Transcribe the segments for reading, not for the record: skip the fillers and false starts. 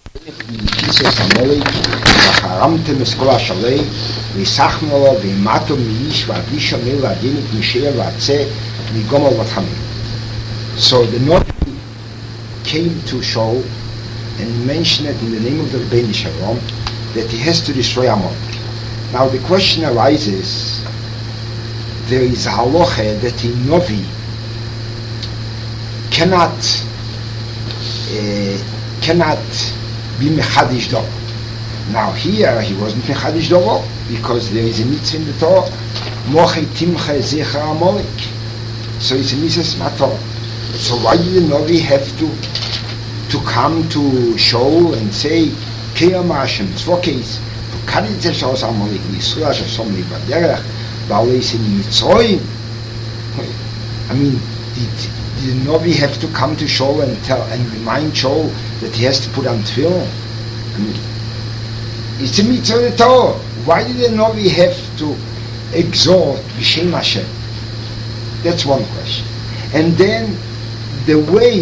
Jesus Amalek, Vacharamtem es kol hashalei, v'isachnu lo v'imato mi'ish v'adisha mil v'adinik misheya v'atzeh migomel v'tchamim. So the Navi came to show and mention it in the name of the Rebbeinu Shalom that he has to destroy Amalek. Now the question arises, there is a halacha that a Navi cannot be mechadish dor. Now here he wasn't mechadish dor because there is a mitzvah in the Torah, mochei timcha zecher Amalek. So it's a mitzvah mator. So why did the Navi have to come to show and say kiyam Hashem tzvokes v'kadit zeshos Amalek v'yisrael shesom libaderech v'aleis in Mitzrayim? I mean, did the Navi have to come to show and tell and remind Shaul that he has to put on tefillin? I mean, it's a mitzvah of the Torah. Why did the Navi have to exhort b'shem Hashem? That's one question. And then the way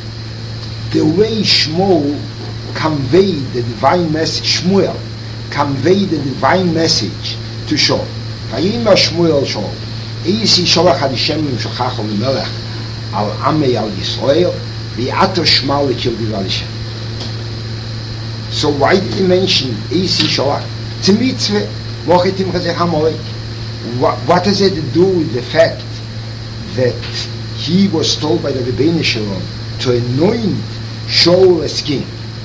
Shmuel conveyed the divine message, Shmuel conveyed the divine message to Shaul. Vayimar Shmuel Shaul, Eisi sholach Hashem l'mshachacho l'melech al amei al Yisrael v'ato shma l'kil divrei Hashem. So why did he mention Eisi sholach? It's a mitzvah. Mochei timcha zecher Amalek. What has it to do with the fact that he was told by the Rebbeinu Shalom to anoint Shaul as king?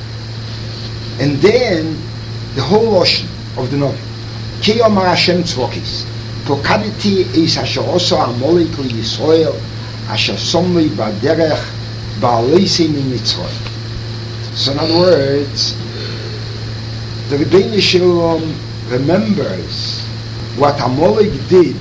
And then the whole ocean of the Navi. Ki yomar Hashem tzvokis, pokaditi is asher oso Amalek liYisrael, asher somli baderech ba'aleisei min Mitzrayim. So in other words, the Rebbeinu Shalom remembers what Amalek did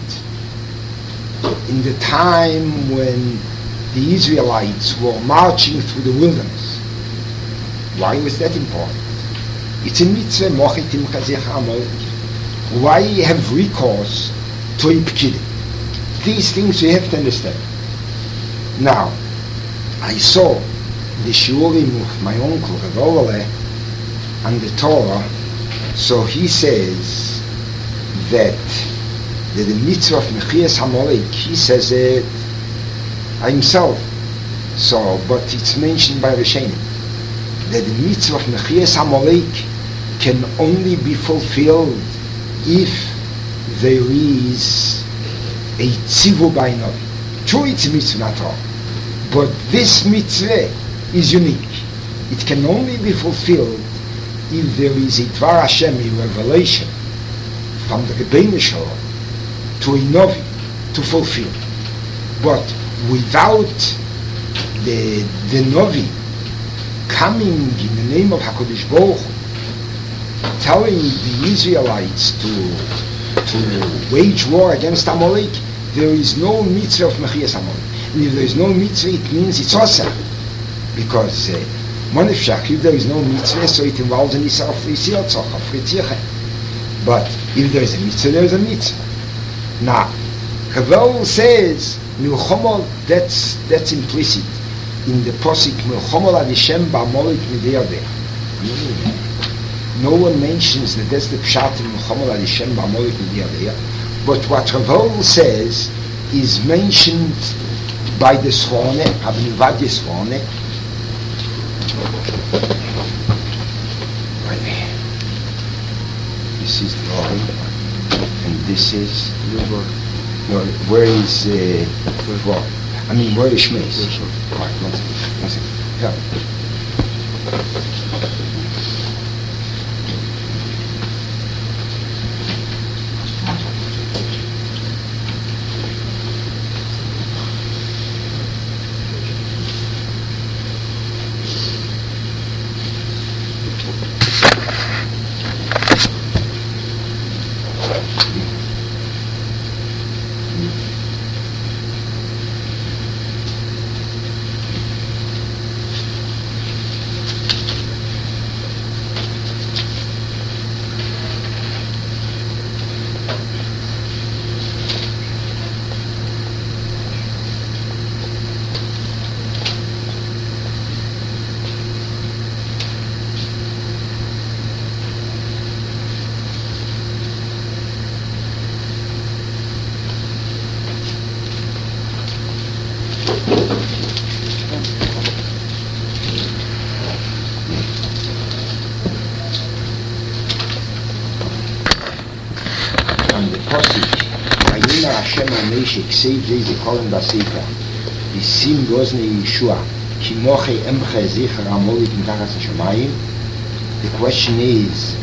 in the time when the Israelites were marching through the wilderness. Why was that important? It's a mitzvah, mochei timcha zecher Amalek. Why have recourse to a pkidim? These things we have to understand. Now, I saw the shiurim of my uncle Rav Oleh and the Torah. So he says that the mitzvah of Mechias Amalek, he says it himself. So, but it's mentioned by Rishonim that the mitzvah of Mechias Amalek can only be fulfilled if there is a tzivu by Navi. True, it's a mitzvah not all, but this mitzvah is unique. It can only be fulfilled if there is a Dvar Hashem, a revelation from the Rebbeinu Shalom to a Navi to fulfill. But without the Navi coming in the name of HaKadosh Baruch Hu, telling the Israelites to wage war against Amalek, there is no mitzvah of Mechias Amalek. And if there is no mitzvah, it means it's awesome. Because if there is no mitzvah, so it involves an Isra of Ritzicha. But if there is a mitzvah, there is a mitzvah. Now, Chavel says, Milchomol, that's implicit in the Posik, Milchomol ad Hashem ba'Amalek midei. No one mentions that that's the Pshat in Milchomol ad Hashem ba'Amalek midei. But what Chavel says is mentioned by the Sforne, Rabbi Vadia Sforne. This is the Ori, and this is where is where is Shmeis? Right, one second. Yeah. posik, vayina Hashem HaMeshek, save these the Kohen Basika, Bisim Gozne Yeshua, Ki Moche Emche Zicher Amolik Mitachas HaShamayim. The question is,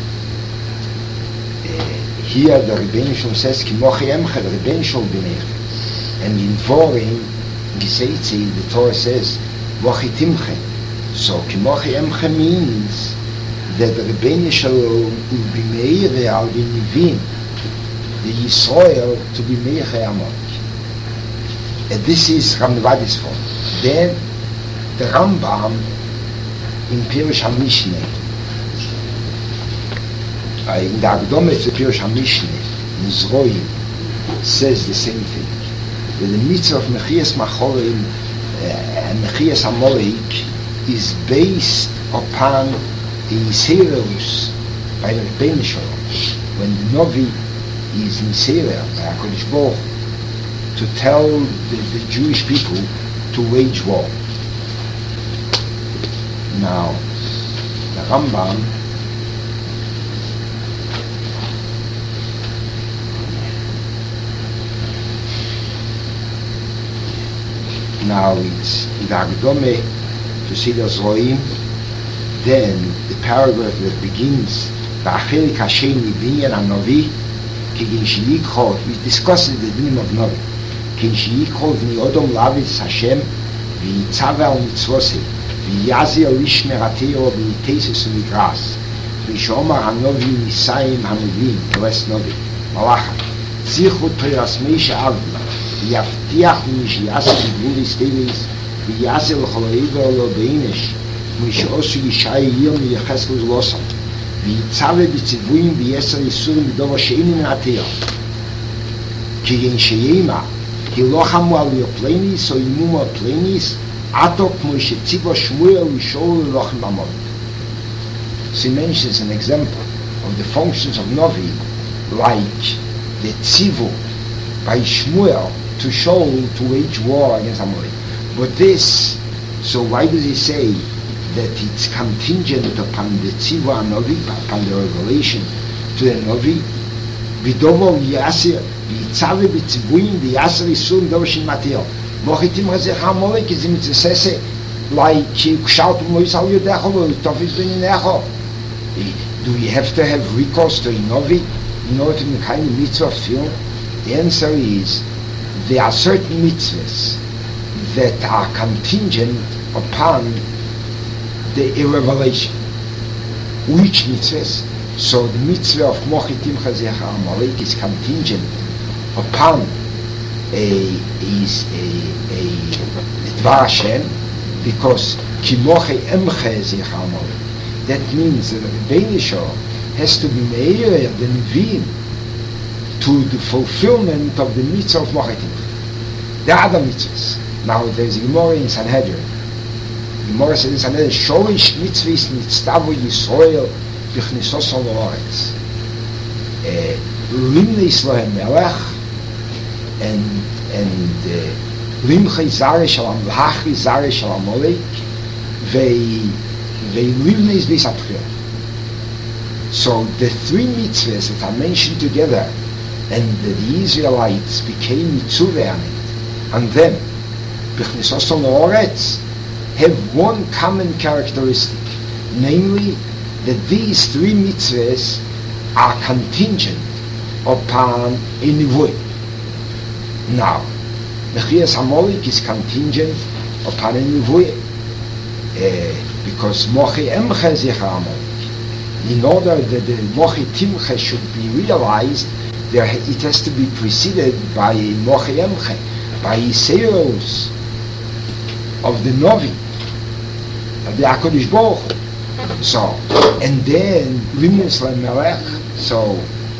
here the Rebbeinu Shalom says, Ki Moche Emche, the Rebbeinu Shalom B'neiche. And in Dvorim, Giseitzi, the Torah says, Moche Timche. So Ki Moche Emche means that the Rebbeinu Shalom will be meire al the Nivim, the Yisrael, to be meire Amolik. And this is Ramnevadis form. Then the Rambam in Pirush HaMishneh, in the Akdome to Pirush HaMishneh, in Zroim, says the same thing. That the mitzvah of Mechias Machorim and Mechias Amolik is based upon the Yisraelus by the Rebbeinu Shalom. When the Novi is in Yisrael by HaKadosh Baruch to tell the Jewish people to wage war. Now, the Rambam now it's in the Akdome to see the Zroim. Then the paragraph that begins Ba'achelik Hasheni Binyan HaNovi Kigin Shiyikho, we discussed the name of Novi. Kigin Shiyikho V'ni Odom Lavis Hashem V'yitzave al Mitzvosei V'yazi al Ishmerateo V'yitesis U'migras V'shomar HaNovi Nisayim HaNovim West Novi Malachat Zichu Toras Meisha Avdi V'yavtiach V'mishiyasi V'gulis Tevis V'yazi L'choloiva Lo Beinish V'yishosu Yishai Yil V'yacheskel Zlosam ויצווה בציוויים ביסר איסורים בדבר שאיני מעתיע. כגן שיימה, כי לא חמו על יופלניס או אימומו פלניס, עתו כמו שציבו שמואל ושאול ללוחם במות. So he mentions an example of the functions of Novi, like the tzivu by Shmuel to Shaul to wage war against Amalek. But this, so why does he say that it's contingent upon the Tziva Novi, upon the revelation to the Novi? Vidovo Yasir, Yitzave B'tzivuim, V'yasir Yisur, Vidovo Shin Mateo. Mochitim Hazech HaMolek is in Mitzvese, like Kshaltu Moisal Yodecho, Tofis Beninecho. Do we have to have recourse to a Novi in order to make a mitzvah of film? The answer is, there are certain mitzvahs that are contingent upon the revelation. Which mitzvahs? So the mitzvah of Mochitim Chazech HaMalek is contingent upon a Dvar Hashem, because Ki Mochi Emche Zech HaMalek. That means that the Rebbeinu Shalom has to be meir the Nevi'im to the fulfillment of the mitzvah of Mochitim. The other mitzvahs. Now there is a Gemara in Sanhedrin. Gemara says in Sanhedrin, Shorish mitzvahs nitztavu Yisrael b'chnisos ha'oretz. Limnei Yisrael melech and limchei zareh shalam v'hachri zareh shalam molek ve'limnei zbeis atchil. So the three mitzvahs that are mentioned together and the Israelites became mitzvah on them b'chnisos ha'oretz have one common characteristic, namely that these three mitzvahs are contingent upon a nivuah. Now, Mechias HaMolek is contingent upon a nivuah, because Mochi Emche Zech HaMolek. In order that the Mochi Timche should be realized, it has to be preceded by a Mochi Emche, by Yisrael's of the Novi, of the HaKadosh Baruch Hu. So, and then Limnus LaMelech, so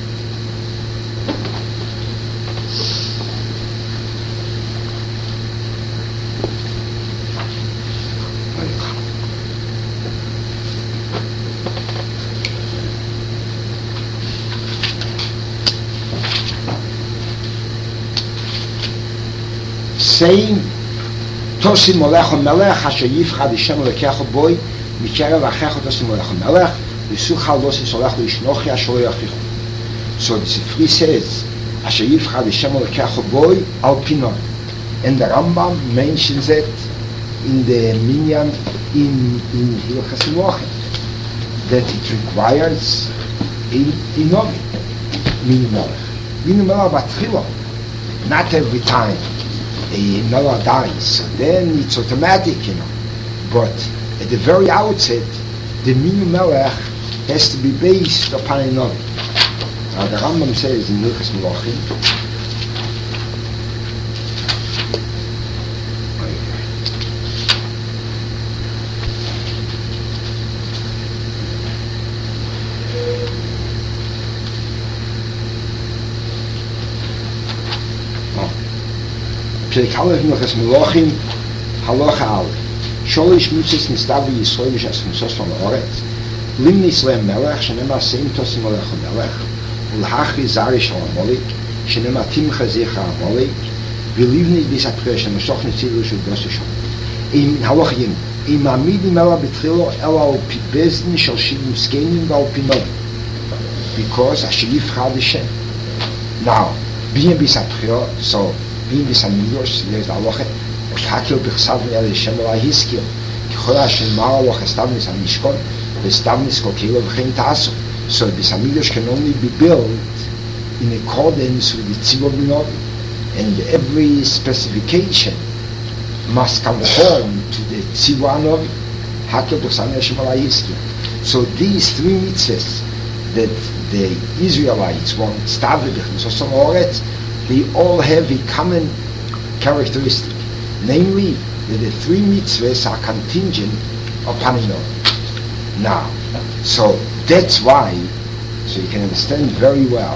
saying Tosi Molech HaMelech Asher Yifchad Hashem Elokecha Boi Mikerev Achecha Tosi Molech HaMelech V'suchal Dosi Solech L'Ishnochi Asher Lo Yachichu. So the Sifri says Asher Yivchar Hashem Elokecha Boi Al Pinoi. And the Rambam mentions it in the Minyan in Hilchas Melachim, that it requires a Novi, Binu Melech. Binu Melech Batchila, not every time a Melech dies, so then it's automatic, but at the very outset, the Binu Melech has to be based upon a Novi. Now the Rambam says in Hilchas Melachim, Perek Aleph Hilchos Melachim Halacha Aleph Sholish mitzvos nistavi Yisrael v'shas chumsos v'ma'oretz Lim Nislem Melech Shenema Seim Tosim Melech Melech Ulhachi Zarish HaMolek Shenema Timcha Zecha HaMolek V'livni B'satcheh Shemashoch Netzilu Shul Dos Yishon Im Halacha Yim Im Amidi Mela B'tchilo Ela Al Pi Bezdin Shel Shivim Skenim V'Al Pi Novi, because Asher Yivchar Hashem. Now, being B'satcheh, so being this Amidos, there's the Aloche, Hakil B'chsav El Hashem Ela Hiskil, K'chol Hashem Mar Aloche Stavnis HaMishkon, V'Stavnis Kokelo V'chein Taso. So this Amidos can only be built in accordance with the Tzivah B'Novi, and every specification must conform to the Tzivah Novi, Hakil B'chsav El Hashem Ela Hiskil. So these three mitzvahs that the Israelites want, Stavli B'chsav Oretz, they all have a common characteristic, namely that the three mitzvahs are contingent upon a Novi. Now, so that's why, so you can understand very well,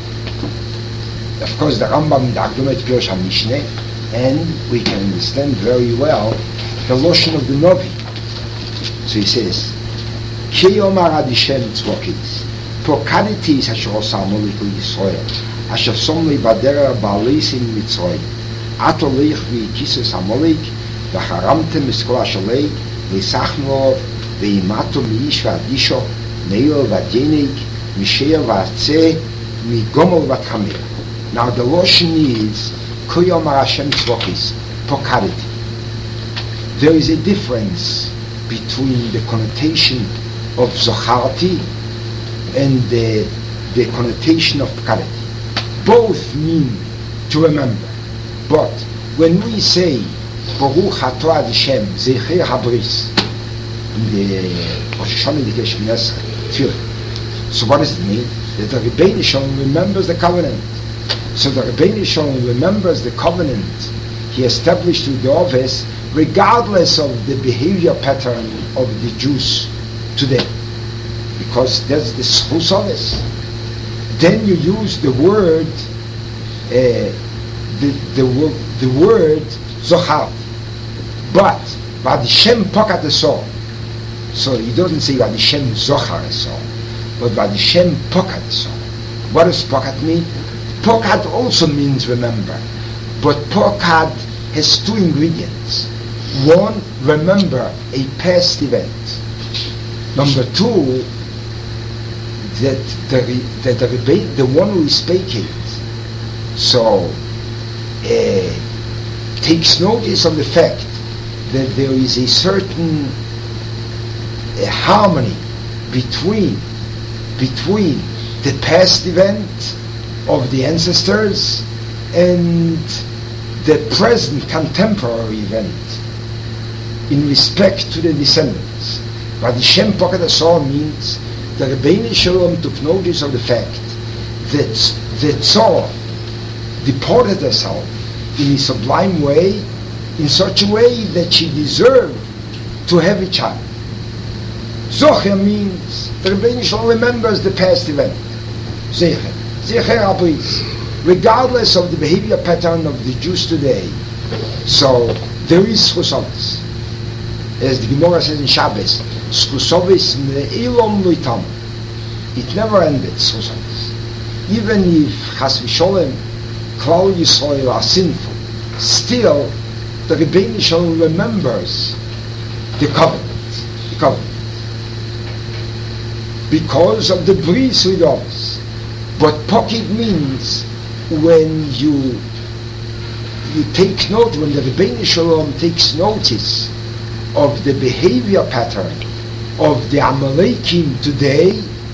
of course the Rambam, the Akdomet Pirush HaMishneh, and we can understand very well the Loshen of the Novi. So he says, Ki Yomar Ad Hashem Tzvokis, Pokaditis Asher Osa Amalek Yisrael, Asher Somli Badera Ba'alisim Mitzrayim, Ato Leich V'Yikisus Amalek, V'Charamtem Miskol Ashalei, V'Sachnu V'Imato Mi'ish V'Adisho, Neil V'Adyenik, Misheir V'Atzeh, Migomol V'Tchamir. Now the Loshen is Koyomar Hashem Tzvokis, Pokariti. There is a difference between the connotation of Zocharti and the connotation of Pokariti. Both mean to remember, but when we say Baruch Atah Hashem Zecher Habris in the Rosh Hashanah Shemini Esrei, so what does it mean? That the Rebbeinu Shalom remembers the covenant. So the Rebbeinu Shalom remembers the covenant he established with the Oves, regardless of the behavior pattern of the Jews today, because that's the Schus Oves. Then you use the word, the word Zohar, but Vadishem Pokat Esor. So he doesn't say Vadishem Zohar Esor, but Vadishem Pokat Esor. What does Pokat mean? Pokat also means remember, but Pokat has two ingredients. One, remember a past event. Number two, that the one who is speaking, so takes notice of the fact that there is a certain harmony between the past event of the ancestors and the present contemporary event in respect to the descendants. But the Shem Pokat Asor means that Rebbeinu Shalom took notice of the fact that the Tzor deported herself in a sublime way, in such a way that she deserved to have a child. Zocher means that Rebbeinu Shalom remembers the past event. Zecher Abris, regardless of the behavior pattern of the Jews today. So there is Schusovis. As the Gemara says in Shabbos, Schusovis me'ilom loitam. It never ended, Schusovis. Even if Chas v'Sholem, Klal Yisrael are sinful, still the Rebbeinu Shalom remembers the covenant. Because of the bris with us. But Pokid means when you take note, when the Rebbeinu Shalom takes notice of the behavior pattern of the Amalekim today,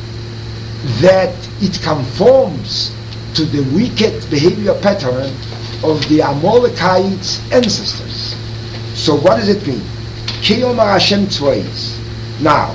that it conforms to the wicked behavior pattern of the Amalekites' ancestors. So what does it mean? Kiyomar Hashem Tzvois. Now,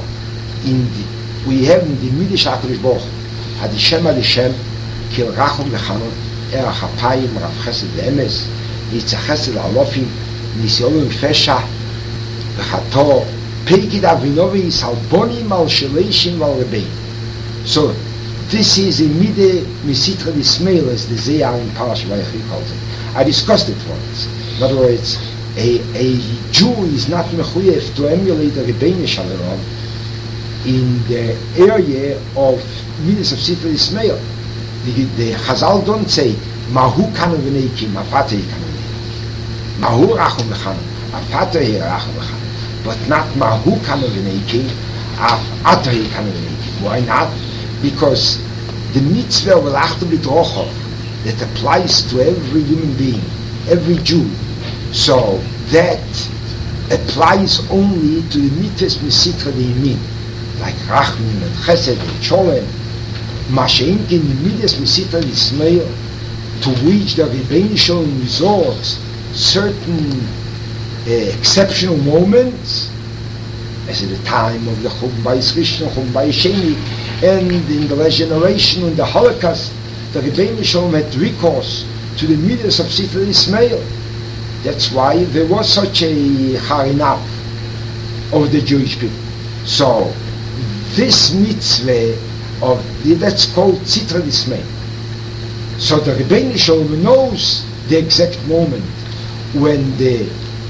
we have in the Midrash HaKadosh Baruch Hu, Hadishem Hadishem, Kil Rachum V'Chanun, Erach HaPayim, Rav Chesed V'Emes, Yitzhak Chesed Alofim, Nisyolu V'Fesha, V'Chato, Peikid Avinovi, Salbonim Al Sheleishim Al Rebbein. So, this is a Mide Misitra D'Ismail, as the Zayar in Parash Vayechi calls it. I discussed it once. In other words, a Jew is not mechuyev to emulate the Rebbeinu Shalom in the area of Midas of Sitra Ismail. The Chazal don't say Mahu Kanu V'Neikim, Afatei Kanu V'Neikim, Mahu Rachum V'Chanun, Afatei Rachum V'Chanun, but not Mahu Kanu V'Neikim, Afatei Kanu V'Neikim. Why not? Because the mitzvah of L'achtu B'Drochov that applies to every human being, every Jew. So that applies only to the mitzvahs Misitra D'Yamin, like Rachmin and Chesed and Sholem. Mashenk in the mitzvahs Misitra D'Ismail, to which the Rebbeinu Shalom resorts certain exceptional moments, as at the time of the Chum Bayis Rishon, Chum Bayis Sheni, and in the last generation, in the Holocaust, the Rebbeinu Shalom had recourse to the mitzvahs of Sitra D'Ismail. That's why there was such a harinaf of the Jewish people. So this mitzvah that's called Sitra D'Ismail. So the Rebbeinu Shalom knows the exact moment when the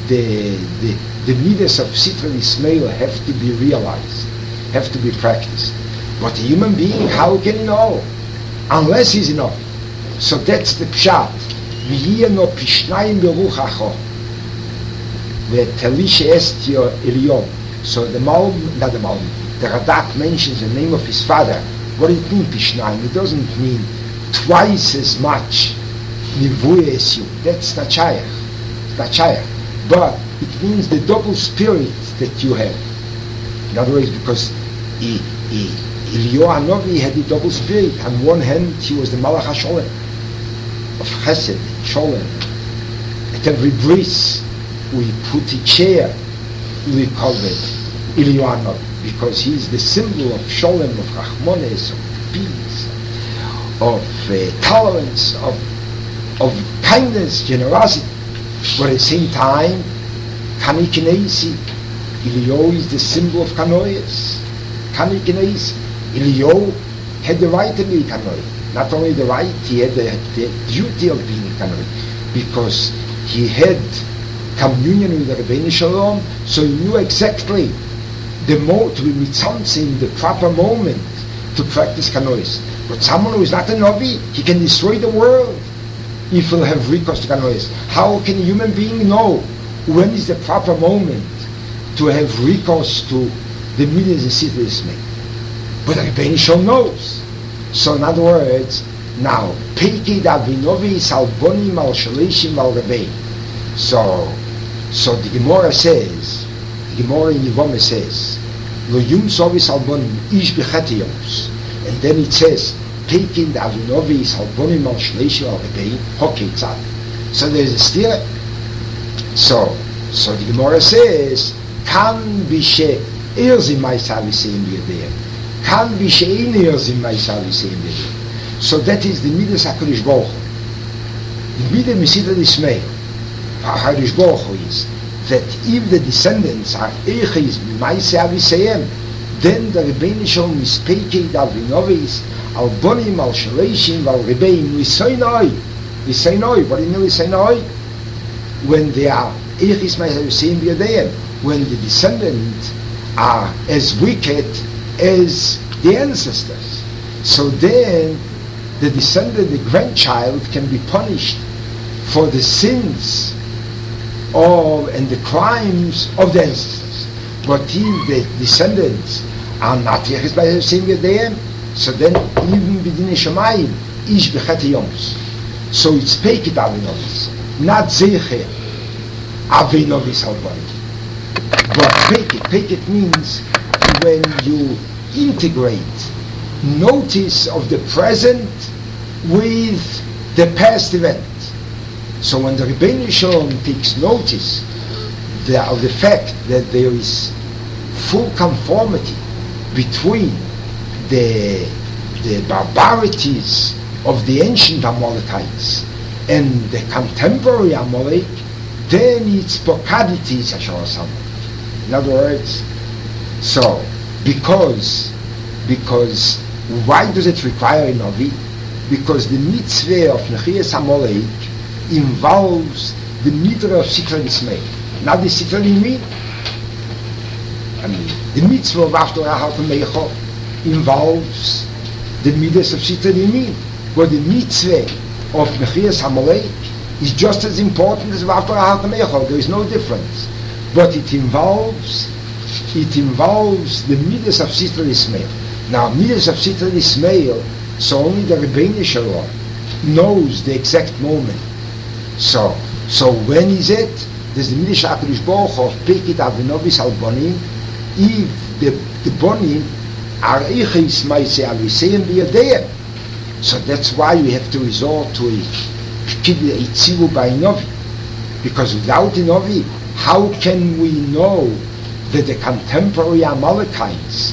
mitzvahs of Sitra D'Ismail have to be realized, have to be practiced. But a human being, how can he know? Unless he's enough. So that's the pshat. V'yiyeno pishnayim beruchacho v'telishe estio Elion. So the Radak mentions the name of his father. What does it mean, pishnayim? It doesn't mean twice as much nivuah as you. That's not shayach. It's not shayach. But it means the double spirit that you have. In other words, because Eliyahu Hanavi had the double spirit. On one hand, he was the Malach HaSholem of Chesed, Sholem. At every breeze, we put a chair, we call it Eliyahu Hanavi, because he is the symbol of Sholem, of Rachmanes, of peace, of tolerance, of kindness, generosity. But at the same time, Kani Kineisi, Eliyahu is the symbol of Kanois. Kani Kineisi. Eliyahu had the right to be Kanoi. Not only the right, he had the duty of being Kanoi, because he had communion with the Rebbeinu Shalom, so he knew exactly the the proper moment to practice Kanois. But someone who is not a Novi, he can destroy the world if he'll have recourse to Kanois. How can a human being know when is the proper moment to have recourse to the millions and cities made? But the Rebbeinu Shalom knows. So in other words, now, Peikid Avinovi Salbonim Al Shalishim Al Rebbein. So the Gemara says, the Gemara in Yevamah says, Lo Yum Sovi Salbonim Ish B'chati Yomus. And then it says, Peikid Avinovi Salbonim Al Shalishim Al Rebbein Hoketzad. So there is a steer. So the Gemara says, Kan Bishe Erzim Maisavi Seim Yedeh. Kan Bishe Erzim Maisavi Seim Yedeh. So that is the Midas HaKadosh Baruch Hu. The Midas Misitra D'Ismail HaKadosh Baruch Hu is that if the descendants are Eichis Maisei Avisayim, then the Rebbeinu Shalom is Peikid Avinovis Al Bonim Al Shalishim Al Rebbein Visaynoi. Visaynoi. What do you mean Visaynoi? When they are Eichis Maisei Avisayim B'Yadayim, when the descendants are as wicked as the ancestors. So then the descendant, the grandchild, can be punished for the sins and the crimes of the ancestors. But if the descendants are not Yechis by the same Yadayim, so then even B'dinei Shamayim, Ish B'chati Yomus. So it's Pekit Avinovis, not Zecher Avinovis Albonim. But Pekit means when you integrate notice of the present with the past event. So when the Rebbeinu Shalom takes notice of the fact that there is full conformity between the barbarities of the ancient Amalekites and the contemporary Amalek, then it's Pokaditis Ashar. In other words, so because why does it require a Navi? Because the mitzvah of Nechias Amalek involves the mitzvah of Sitra Yisrael, not the Sitra Yisrael. I mean, the mitzvah of After Mecha involves the mitzvah of Sitra Yisrael, but the mitzvah of Nechias Amalek is just as important as After Mecha. There is no difference, but it involves the mitzvah of Sitra Yisrael. Now, mitzvah of Sitra Yisrael, so only the Rebbeinu Shalom knows the exact moment. So when is it? There's the Midrash HaKadosh Baruch Hu of Pekit Avinovis al Bonim. If the Bonim are Eichis Maisei Aviseim B'Yadeim, so that's why we have to resort to a Tzivu by Novi, because without the Novi, how can we know that the contemporary Amalekites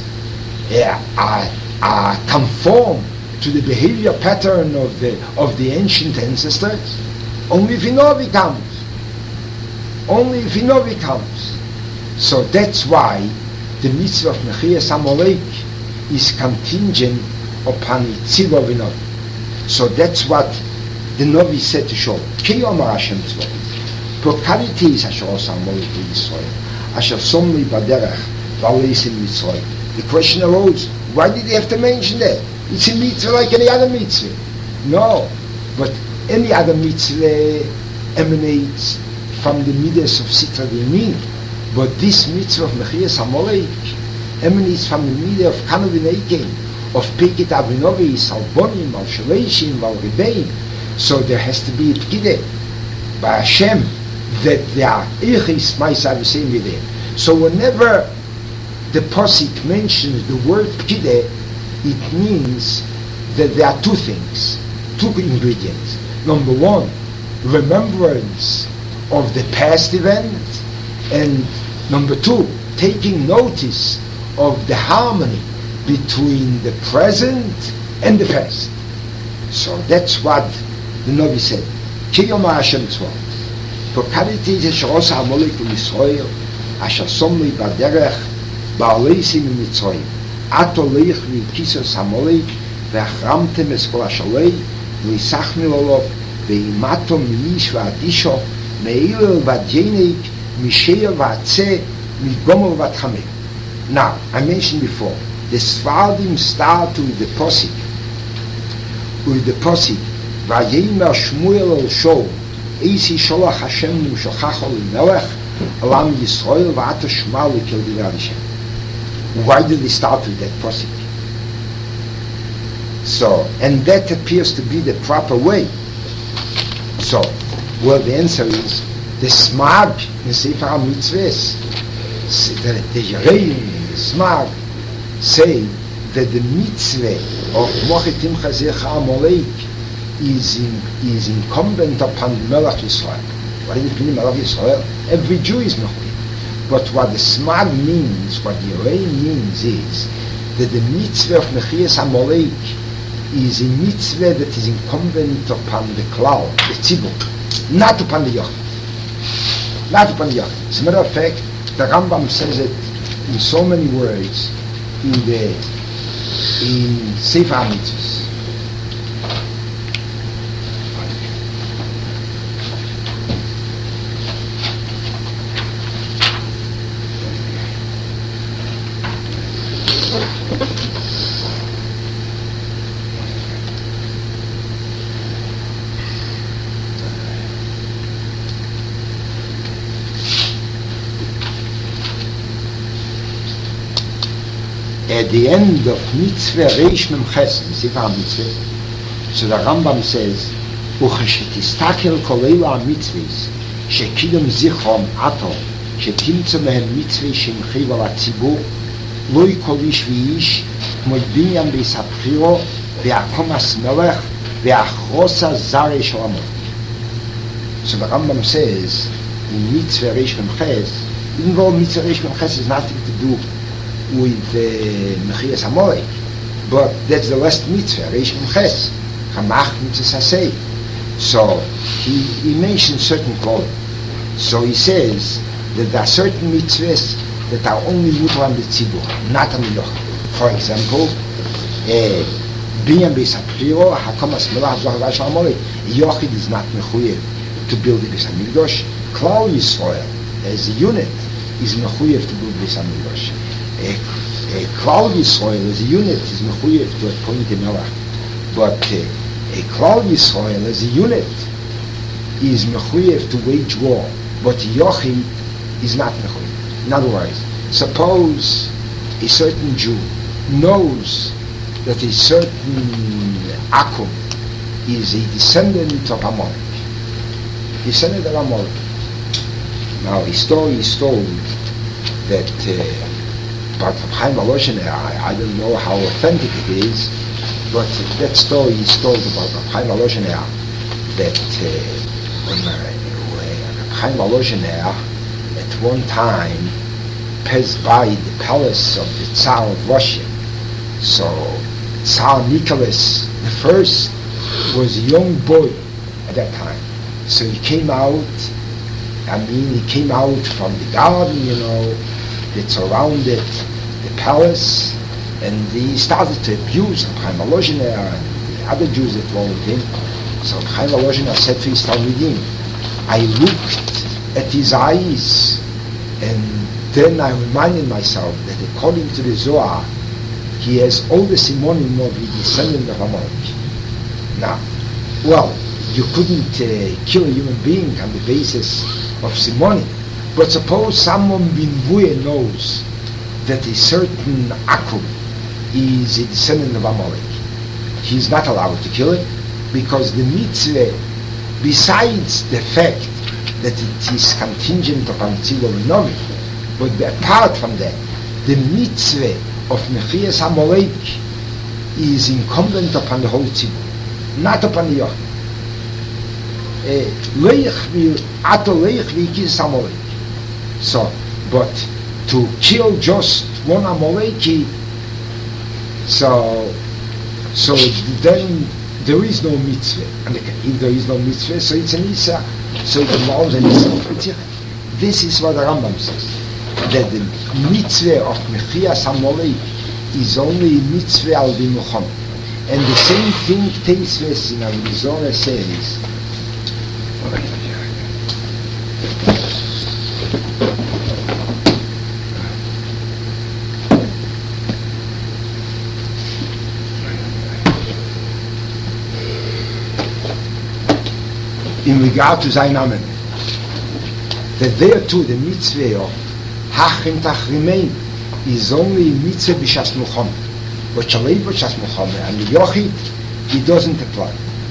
are conform to the behavior pattern of the ancient ancestors? Only if Novi comes. Only if Novi comes. So that's why the mitzvah of Nechias Amalek is contingent upon Tzivah of Novi. So that's what the Novi said to Shaul. Ki Yomar Hashem Tzvah. Prokariti is Asher Osa Amalek Yisrael. Asher Somli Baderech V'Aleis in Mitzrayim. The question arose, why did he have to mention that? It's a mitzvah like any other mitzvah. No, but any other mitzvah emanates from the midas of Sitra Yamin. But this mitzvah of Nechias Amalek emanates from the midah of Kanavin Eiken, of Pekit Avinovis, Al Bonim, Al Shaleshim, Al Rebeim. So there has to be a Pkideh by Hashem that there are Eichis Maisa Aviseim Yideh. So whenever the Posik mentions the word Pkideh, it means that there are two things, two ingredients. Number one, remembrance of the past event, and number two, taking notice of the harmony between the present and the past. So that's what the Navi said. Ki Yomar Hashem Tzvah. Prokariti is Asher Osa Amalek Yisrael, Asher Somli Baderech Ba'aleisim Mitzrayim. Ato leich v'kisos Amalek ve'achramtem es kol Ashalei v'isachmil olov ve'imato mi'ish v'adisho me'ilel v'adyenik misheir v'atzeh migomel v'atchameh. Now, I mentioned before, the Sfardim start with the Posik. Vayemer Shmuel el Shaul Eisi Sholach Hashem Nimshochacho L'melech Alam Yisrael V'ata Shema L'kel Divrei Hashem. Why did they start with that Posik? So, and that appears to be the proper way. So, well, the answer is the Smag in Sefer HaMitzvahs, the Yereim and the Smag say that the mitzvah of Mochetim Chazecha Amalek is incumbent upon the Melech Yisrael. What does it mean, Melech Yisrael? Every Jew is Melech. But what the Smag means, what the Yereim means is that the mitzvah of Nechias Amalek is a mitzvah that is incumbent upon the cloud, the tzibur, not upon the yochid. Not upon the yochid. As a matter of fact, the Rambam says it in so many words in Sefer HaMitzvos. At the end of Mitzvah Reish Mem Ches, Sefer HaMitzvah, so the Rambam says וכשתסתכל כל אלה המצווס שקידם זיכרון עתו שתמצא מהם מצווה שמחייב על הציבור לא כל איש ואיש כמו בניין בייס הבחירו והקומס מלך והחרוסה זרי של עמו. So the Rambam says in Mitzvah Reish Mem Ches, even though Mitzvah Reish Mem Ches has nothing to do with Mechias Hamorek, but that's the last Mitzvah, Reish Mem Ches, Chamach Mitzvah Sasei. So he mentions certain qualities. So he says that there are certain mitzvahs that are only mutar on the tzibur, not on the yochid. For example, Binyan Beis HaPchiro, Hakomas Melach Zohar Vashal Amorek, yochid is not mechuyev to build the Beis HaMikdash. Klal Yisrael, as a unit, is mechuyev to build Beis HaMikdash. Klal Yisrael, as a unit, is mechuyev to appoint a melech. But Klal Yisrael, as a unit, is mechuyev to wage war. But yochid is not mechuyev. In other words, suppose a certain Jew knows that a certain Akum is a descendant of Amalek. Descendant of Amalek. Now, a story is told that but from Chaim Volozhin, I don't know how authentic it is, but that story is told about Chaim Volozhin that when Chaim Volozhin at one time passed by the palace of the Tsar of Russia. So Tsar Nicholas I was a young boy at that time. So he came out from the garden, that surrounded the palace, and he started to abuse Chaim Volozhin and the other Jews that were with him. So Chaim Volozhin said to his Talmidim, I looked at his eyes, and then I reminded myself that according to the Zohar, he has all the simonim of the descendant of Amalek. Now, well, you couldn't kill a human being on the basis of simonim, but suppose someone binvuye knows that a certain Akum is a descendant of Amalek. He's not allowed to kill him, because the mitzvah, besides the fact that it is contingent upon Tzibur and Novi, but apart from that, the mitzvah of Mechias Amalek is incumbent upon the whole Tzibur, not upon the Yochid. So, but to kill just one Amaleki, so then there is no mitzvah. And if there is no mitzvah, so it's an Isa, so it involves an Isa. This is what the Rambam says, that the mitzvah of Mechias Amalek is only a mitzvah al Muhammad. And the same thing Teisves in Arizona says, in regard to sein Namen, that there too the mitzvah of Hachim Tachrimein is only mitzvah b'shas Muhammad, but Shalei b'shas Muhammad, and the Yochid, it doesn't apply.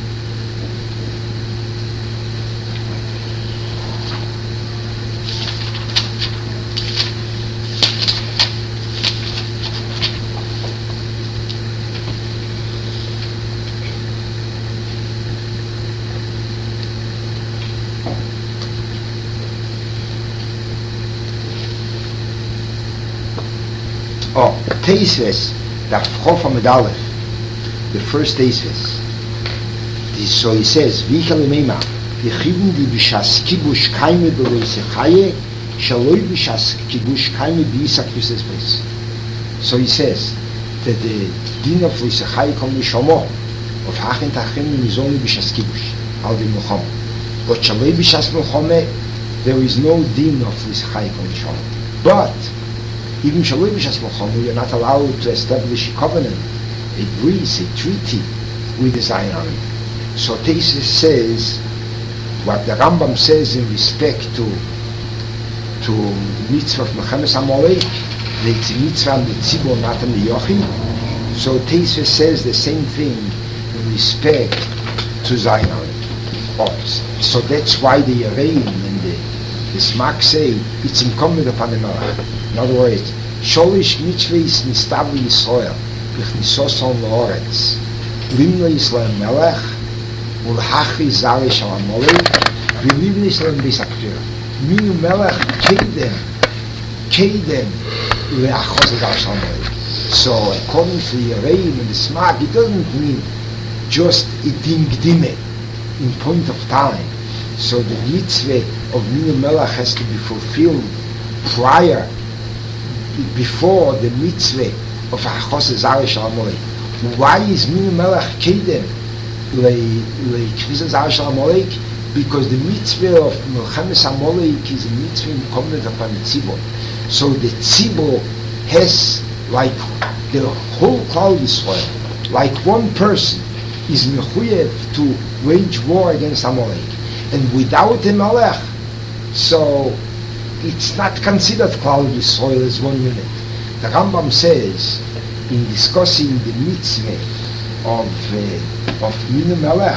Teisves, the Chof Amid the first Teisves. So he says, Vichel Meima, Yechivim di b'shas kibush kaime b'loisechaye, shaloi b'shas kibush kaime b'isak yusesbes. So he says that the din of loisechaye kol mishomo, of Hachin Tachim is only b'shas kibush, al di Muhammad. But shaloi b'shas Muhammad, there is no din of loisechaye kol mishomo. But even Shaloi B'shas Muhammad, you're not allowed to establish a covenant, a breeze, a treaty with the Zion. So Teisves says, what the Rambam says in respect to mitzvah of Mechias Amalek, that it's a mitzvah on the Tzibur, not on the Yochid. So Teisves says the same thing in respect to Zion. Oh, so that's why the Yereim and the Smak say it's incumbent upon the Melech. In other words, Sholish mitzvahs nistav Yisrael b'chnisoson la'oretz limno Yisrael Melech ulhachi zare shal Amalek v'livno Yisrael beis haktura minu Melech keidem le'achos zare shal Amalek. So according to the Yereim and the Smak, it doesn't mean just a ding dime in point of time. So the mitzvah of Minu Melech has to be fulfilled prior, before the mitzvah of Achos Zare Shal Amalek. Why is Minu Melech Kedem le'Kfisa Zare Shal Amalek? Because the mitzvah of Melchemes Amalek is a mitzvah incumbent upon the tzibor. So the tzibor has, like the whole Klal Yisrael, like one person is mechuyev to wage war against Amalek, and without a Melech, so it's not considered Klal Yisrael as one unit. The Rambam says, in discussing the mitzvah of Minu Melech,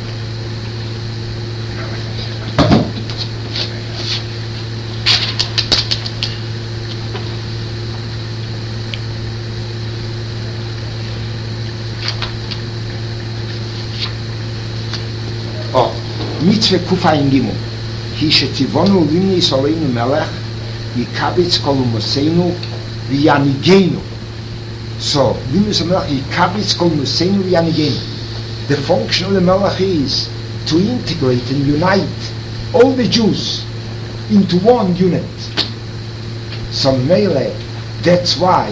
mitzvah kufayin gimel hi shetivonu limni soleinu melech yikabitz kolumosenu v'yanigenu. So limni soleinu melech yikabitz kolumosenu v'yanigenu. The function of the melech is to integrate and unite all the Jews into one unit. So mele, that's why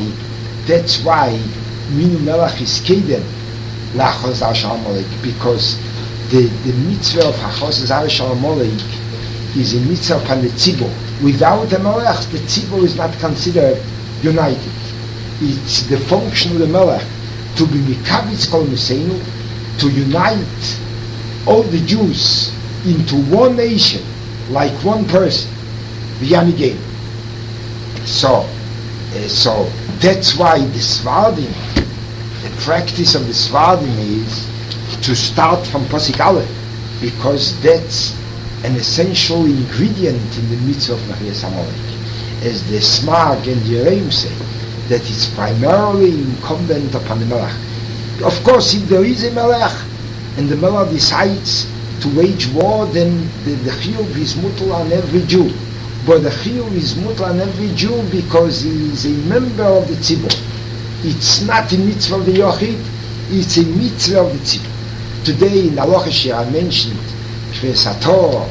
Minu Melech is kedem la'achos zar shal Amalek, because the mitzvah of Achos Zare Shal Amalek is a mitzvah upon the tzibor. Without a Melech, the tzibor is not considered united. It's the function of the Melech to be mikabitz kol Meseinu, to unite all the Jews into one nation, like one person, v'yanigenu. So that's why the Svardim, the practice of the Svardim is to start from Pasuk Aleph, because that's an essential ingredient in the mitzvah of Mechias Amalek. As the Smag and the Yereim say, that it's primarily incumbent upon the Melech. Of course, if there is a Melech, and the Melech decides to wage war, then the Chiyuv is mutal on every Jew. But the Chiyuv is mutal on every Jew because he is a member of the Tzibor. It's not a mitzvah of the Yochid, it's a mitzvah of the Tzibor. Today in Halacha Shir I mentioned Kves HaTorah,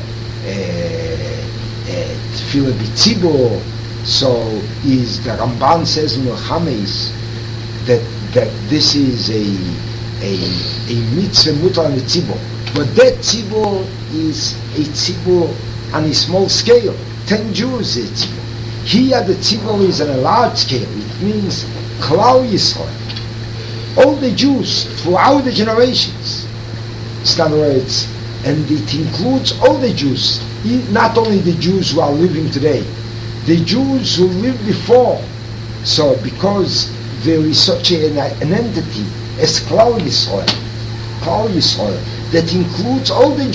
Tefillah B'Tzibor. So is the Ramban says in Milchames that this is a mitzvah mutar on the tzibor, but that tzibor is a tzibor on a small scale. 10 Jews is a tzibor. Here the tzibor is on a large scale. It means Klal Yisrael, all the Jews throughout the generations. In other words, and it includes all the Jews, not only the Jews who are living today, the Jews who lived before. So because there is such an entity as Klal Yisrael, that includes all the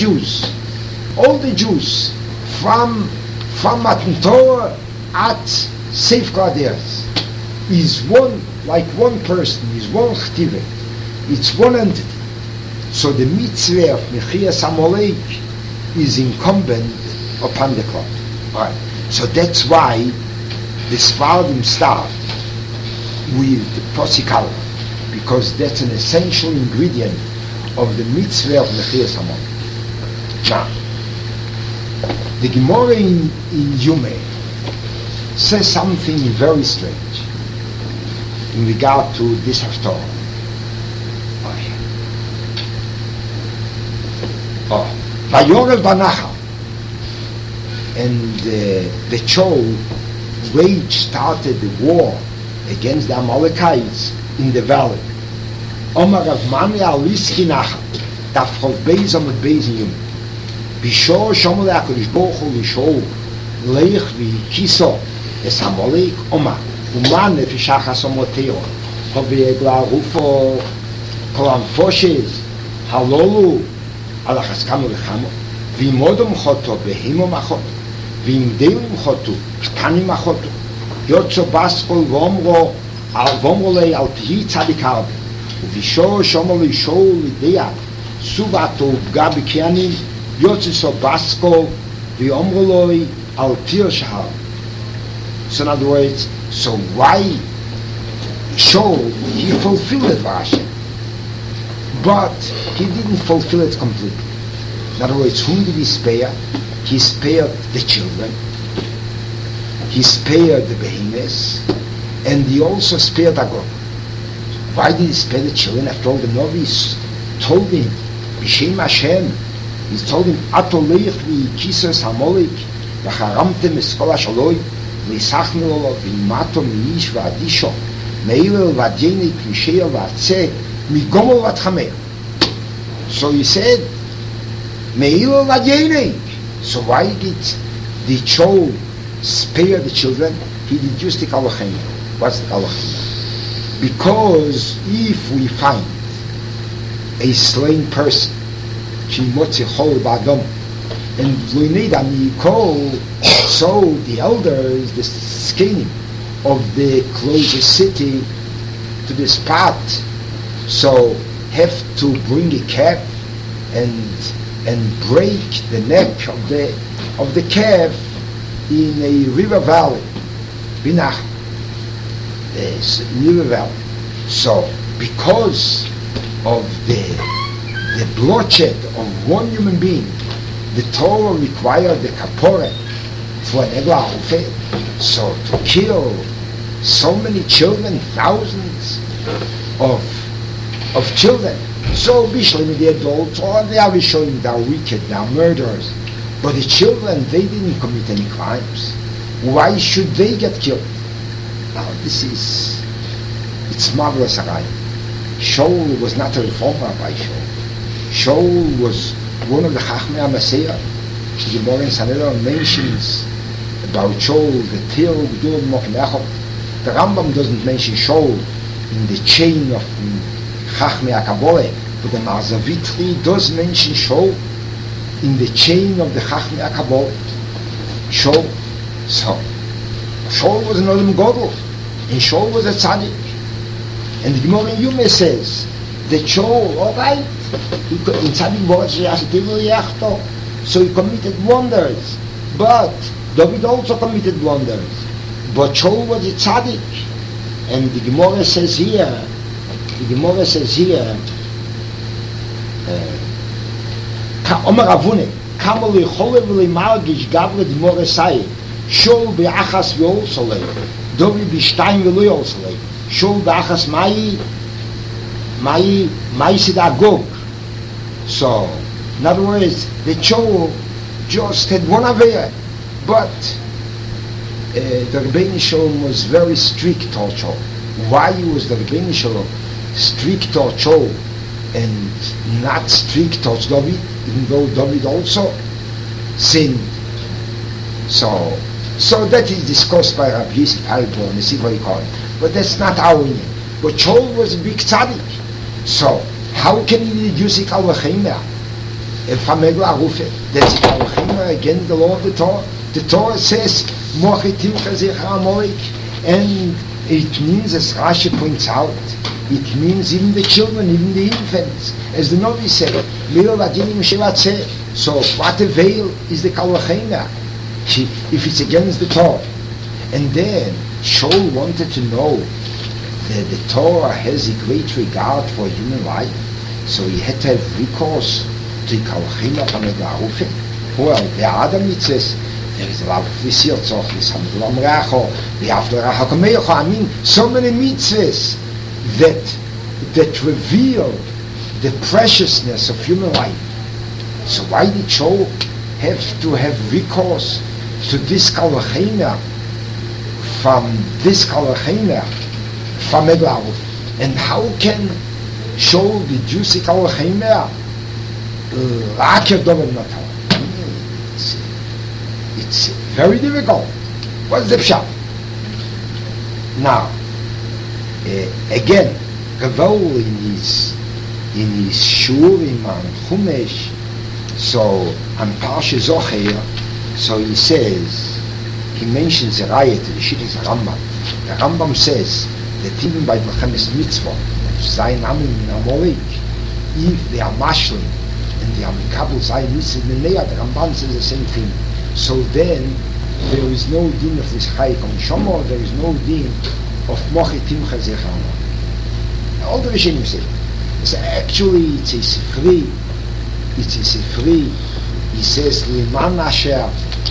Jews from Matan Torah at Safeguard Earth, is one, like one person, is one chtivet, it's one entity. So the mitzvah of Mechias Amalek is incumbent upon the Klal. Right. So that's why the Sfardim start with the Pasuk Aleph, because that's an essential ingredient of the mitzvah of Mechias Amalek. Now, the Gemara in Yumeh says something very strange in regard to this Haftorah. Vayorev Banachal, and the Chol started the war against the Amalekites in the valley. Omar Rav Mani Aliski Nachal, Tafchov Beis Amud Beis in Yom. Bishor Shomole HaKadosh Baruch Hu Lishol Leich V'Kiso Es Amalek Omar Uman Nefesh Achas Omoteo Hovi Egla Rufo Kol Anfoshes Halolu על החזקנו לחמו, ואם אודם חוטו, בהימו מחוטו, ואם דלים חוטו, קטנים מחוטו, יוצא בסקול ואומרו לי, אל תהי צדיק הרבה, ובישור שאומר לי שאול לידיע, סובתו ופגע בקיינים, יוצא סו בסקול, ואומרו לי, אל תהי שהר. So in other words, so why Shaul, he fulfilled it for Hashem, but he didn't fulfill it completely. In other words, whom did he spare? He spared the children, he spared the behemoths, and he also spared Agog. Why did he spare the children? After all, the Novice told him, B'Shem Hashem, he told him, Atoleich v'yikisos hamolik, v'charamtem eskol hashaloi, v'yisachnu lo v'yimato mi'ish v'adisho, me'ilel v'adyenik v'sheil v'atzeh, migomol v'atchamer. So he said, me'ilel v'adyenik. So why did the Shaul spare the children? He deduced the Kalachim. What's the Kalachim? Because if we find a slain person, and we need a mikol, so the elders, the skinning of the closest city to the spot, so have to bring a calf and break the neck of the calf in a river valley, Binach, river valley. So because of the bloodshed of one human being, the Torah required the kapore for an eglah ufeh. So to kill so many children, thousands of children, so bishlim the adults, or they are showing they are wicked, they are murderers, but the children, they didn't commit any crimes. Why should they get killed? Now it's marvelous. Shaul was not a reformer by Shaul. Shaul was one of the Chachmei HaMaseiach. The Gemara in Sanhedrin mentions about Shaul, the Til, Gdul, Moknechot. The Rambam doesn't mention Shaul in the chain of Chachmei HaKabbalah, but the Marzavitri does mention Shaul in the chain of the Chachmei HaKabbalah. Shaul. So, Shaul was an Olam Godel, and Shaul was a tzaddik. And the Gemara in Yuma says that Shaul, all right, in tzaddik Boaz, so he committed wonders, but David also committed wonders. But Shaul was a tzaddik, and the Gemara says here, Omer Avune, Kamal Yichole v'Leimargish Gavre D'More Sai, Shaul be'achas v'ol solei, David b'shtayim v'lo yol solei, Shaul be'achas mai Agog. So, in other words, the Shaul just had one aveya, but the Rebbeinu Shalom was very strict toward Shaul. Why was the Rebbeinu Shalom strict toward Shaul and not strict towards David, even though David also sinned? So that is discussed by Rabbi Yosef Albo and the Sifrei Kohen, but that's not our union. But Shaul was a big tzaddik, so how can he reduce it al-Vachimah? If Hamegla Rufe, that's it al-Vachimah against the law of the Torah. The Torah says, Mochitim Chazich HaMolik, and it means, as Rashi points out, it means even the children, even the infants. As the Novi said, Mil Vadinim Shevatzeh. So what a veil is the Kalvachena if it's against the Torah? And then Shaul wanted to know that the Torah has a great regard for human life, so he had to have recourse to Kalvachena from the Garufe. Well, the Adam mitzvahs, there is a lot of Visir Tzorch, V'samdulam Racho, V'yavdu Racho Kameyocho. I mean, so many mitzvahs that reveal the preciousness of human life. So why did Shaul have to have recourse to this Kalvachena from Eglau? And how can Shaul deduce the Kalvachena? It's very difficult. What's the pshat? Now, again, Gaval in his Shurim and Chumash, So, on Parsha Zocher, so he says, he mentions the Raya to the Shittas Rambam. The Rambam says that even by Melchemes Mitzvah, Zayin Amin in Amolik, if they are mashlim and they are Mikabel Zayin Mitzvah Menea, the Ramban says the same thing. So then, there is no din of this Chayik on Shomo, there is no din of Mochi Timcha Zechama. All the Rishonim say, so actually it's a Sifri, he says, Liman Asher,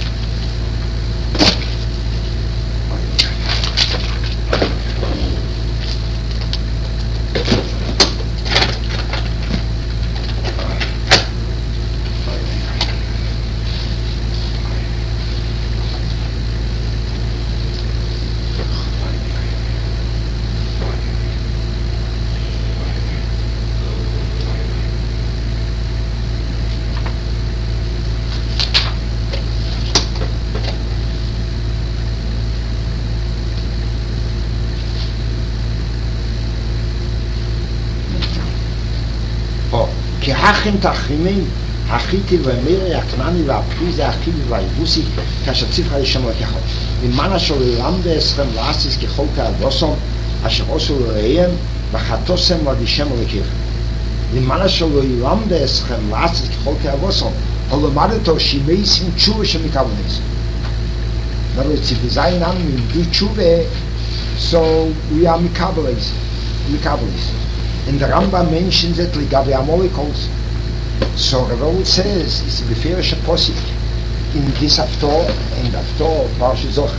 כי הכם תחרימים, החיתי והמירי, הכנעני והפריזי, החיבי והיבוסי, כאשר ציפחה לשם לקחו. למען אשר ללמד אסכם לאסיס ככל כאבוסום, אשר עושו לראיהם, וחתוסם לדישם לקחם. למען אשר ללמד אסכם לאסיס ככל כאבוסום, או למדתו שימייסים תשובה שמקבלס. In other words, if the Zayin Amin do tshuva, so we are Mikabelis. And the Rambam mentions it Ligabe Amolik also. So Rav says it's a Beferish Apostle in this Haftorah and Haftorah Parsha Zocher.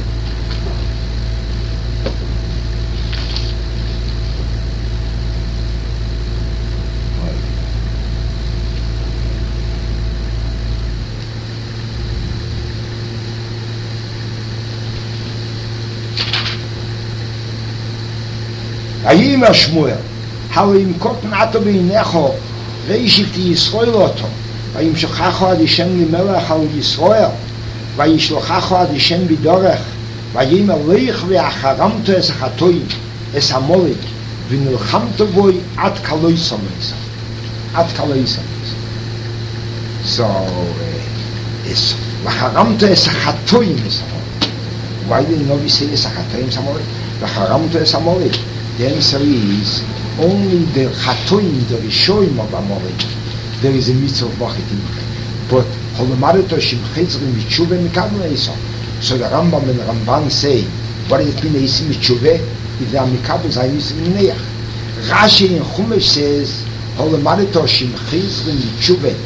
Ayim Shmuel, Halim Kotten Ato Beinecho, Reishiti Yisroel Oto, Vayim Shochacho Ad Hashem Limelech Al Yisroel, Vayishlochacho Ad Hashem Bidorech, Vayim Aleich Ve'acharamto Es HaChatoim, Es HaMolek, V'nilchamto Boi Ad Kaloisam Eisa. So, es Vacharamto Es HaChatoim Es HaMolek. Why did the Novi say Es HaChatoim Es HaMolek? Vacharamto Es HaMolek. The answer is only the Chatoim, the Rishoim of Amalek, there is a mitzvah of Machitim. But Holomareto Shim Chizrim Mitzvah Mikabel Eiso. So the Rambam and the Ramban say, what does it mean Eisim Mitzvah? If they are Mikabel Zayin Eisim Neach. Rashi in Chumash says, Holomareto Shim Chizrim Mitzvah,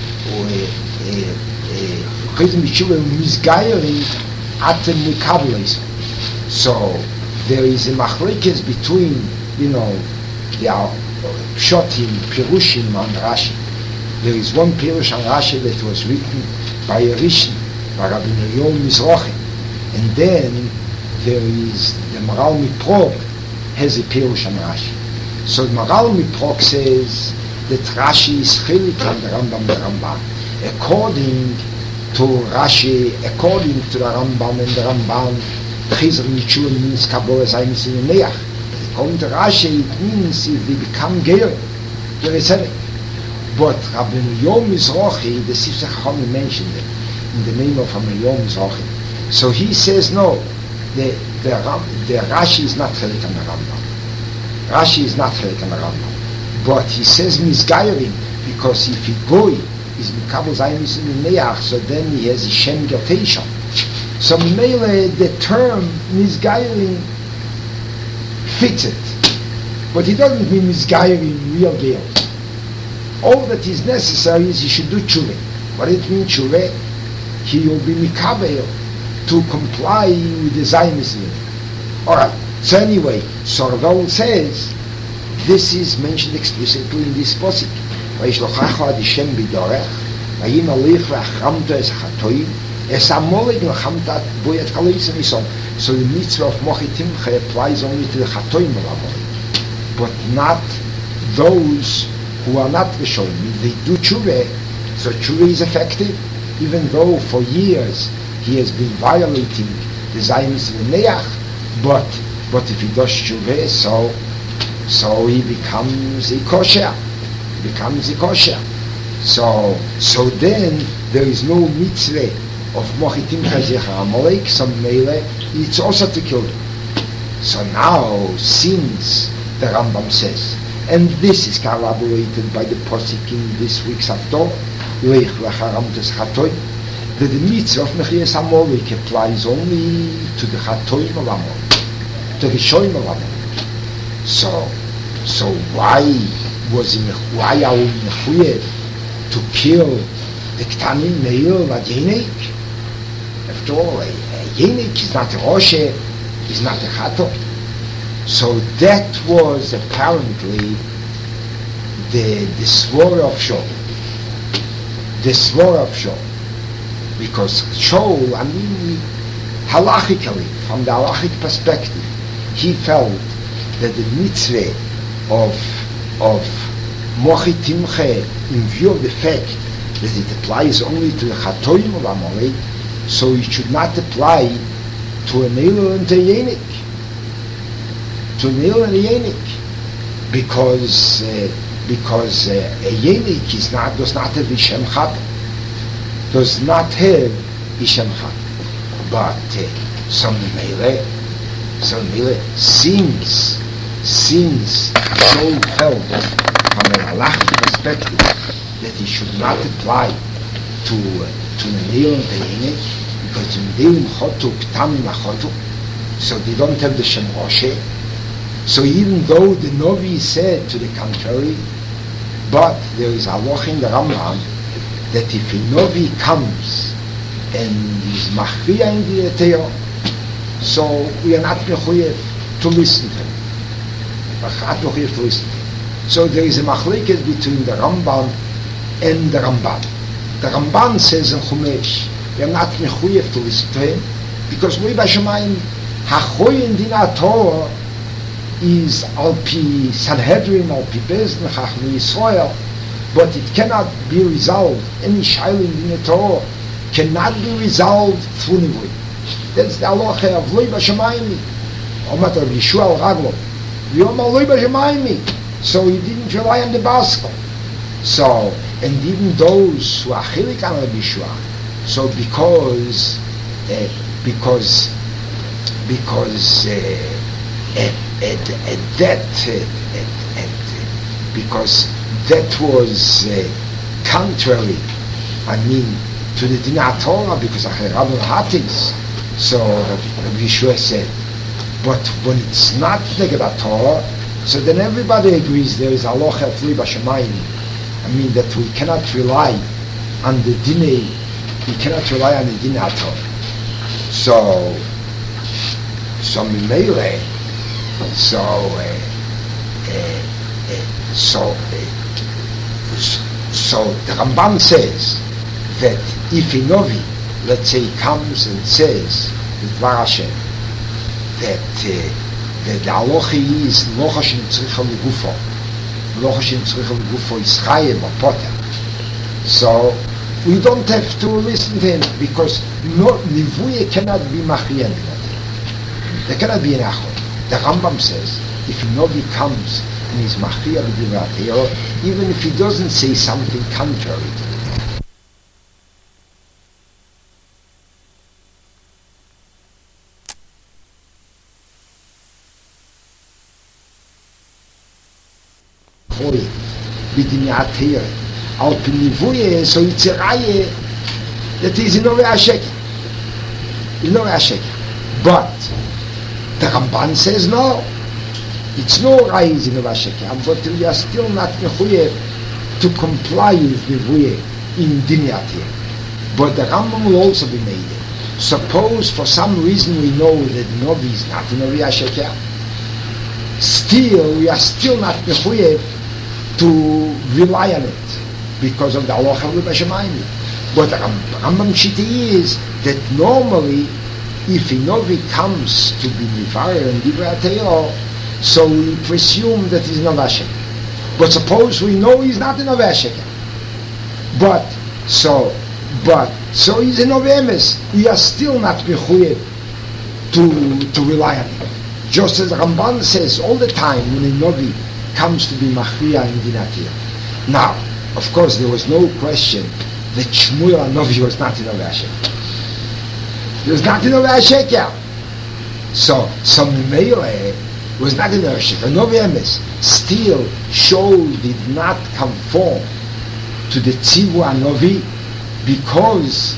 Chizrim Mitzvah Mizgayerin Atem Mikabel Eiso. So there is a machlekes between, the Pshotim, Pirushim and Rashi. There is one Pirush on Rashi that was written by a Rishon, by Rabbi Yom Mizrahi. And then there is the Maral Miprog has a Pirush on Rashi. So the Maral Miprog says that Rashi is chilik on the Rambam. According to Rashi, according to the Rambam and the Ramban, Chizr Mitzvah means Kabbalah Zayin in the Neach. According to Rashi, it means if they become Geir, there is heaven. But Rabbi Yom Mizrahi, the Sifsei Chachamim mentioned it in the name of Rabbi Yom Mizrahi. So he says no, the Rashi is not Chelik on the Rambam. Rashi is not Chelik on the Rambam. But he says Mizgairin, because if he goy is Kabbalah Zayin in the Neach, so then he has a Shem Gerteishon. So Mele, the term Mizgairin fits it, but it doesn't mean Mizgairin real deal. All that is necessary is he should do tshuva. What it means tshuva? He will be mikabel to comply with the Zionism. Alright, so anyway, Sorgol says this is mentioned explicitly in this posik. Vayishlochacho ad Hashem bidorech, vayim alich ve'achramto es hachatoim, es amolek l'chamtat boyat kaloisem isom. So the mitzvah of Mochitimcha applies only to the Chatoim of Amalek, but not those who are not Rishonim. If they do tshuva, so tshuva is effective, even though for years he has been violating the Zionism in Neach, but if he does tshuva, so he becomes a kosher. So then there is no mitzvah of mochitim chazecha Amalek, so mele, it's also to kill them. So now, since the Rambam says, and this is corroborated by the posik in this week's Haftorah, Leich lecharamtes chatoim, that the mitzvah of Mechias Amalek applies only to the chatoim of Amalek, to the shoyim of Amalek. So why are we mechuyev to kill the Ktanim Meir Vajenik? After all, a Yenik is not a Roshe, is not a Chato. So that was apparently the swore of Shaul. The swore of Shaul. Because Shaul, halachically, from the halachic perspective, he felt that the mitzvah of Mochi Timche, in view of the fact that it applies only to the Chatoim of Amalek, so it should not apply to a Neil and a Yenik. To a Neil and a Yenik. Because a Yenik does not have Ishem Chata. Does not have Ishem Chata. But some Meile, since Shaul felt from a halachic perspective that he should not apply to Neil and the Yenik, because Neil Chotu, Ktamim Chotu, so they don't have the Shem Roshe. So even though the Novi said to the contrary, but there is a halacha in the Rambam that if a Novi comes and is machriya in the Torah, so we are not mechuyev to listen to him. So there is a machleket between the Rambam and the Ramban. The Ramban says in Chumash, we are not mechuyev to listen to him, because we by Shemayim, hachoyin din Torah is al-pi Sanhedrin, al-pi Bezdin, Chachmei Yisrael, but it cannot be resolved. Any shayla in the Torah cannot be resolved through Nivui. That's the halacha of Loi B'Shamayim. Omat Rav Yeshua al-Raglo. Yom Loi B'Shamayim. So he didn't rely on the Baskel. So, and even those who are chilik on Rav Yeshua, so because that was contrary, to the Din HaTorah, because Rabbi Hatis. So Rabbi Yeshua said, but when it's not neged Torah, so then everybody agrees there is halacha of Li B'Shamayim. That we cannot rely on the Dinei, we cannot rely on the Din HaTorah. So Mimele, so the Ramban says that if a Novi, let's say, comes and says the Dvar Hashem, that the halacha is lochashin tzricha legufo is chayim or potter. So we don't have to listen to him, because nivuye cannot be machriyan. There cannot be an achor. The Rambam says if a Novi comes and is machriya b'divrei, even if he doesn't say something contrary to it. Al Pinivuye, so it's a raye that is in Novei HaSheker. But the Ramban says no, it's no raye in Novei HaSheker, but we are still not mechuyev to comply with Nivuye in Dinyatiyah. But the Rambam will also be made. Suppose for some reason we know that Novi is not in Novei HaSheker, still we are still not mechuyev to rely on it because of the halacha of B'Shamayim. But the Rambam Shita is that normally if a Novi comes to be Mivarer and Divrei Torah, so we presume that he's Novei HaSheker. But suppose we know he's not a Novei HaSheker. But so he's a Novei Emes. We are still not mechuyev to rely on him. Just as Ramban says all the time when a Novi comes to be machriya in Dinatiyah. Now, of course, there was no question that Shmuel Hanavi was not in Novei HaShekel. He was not in Novei HaShekel. So Meile was not in Novei HaShekel. Novei Emes still Shaul did not conform to the Tzivu Hanavi because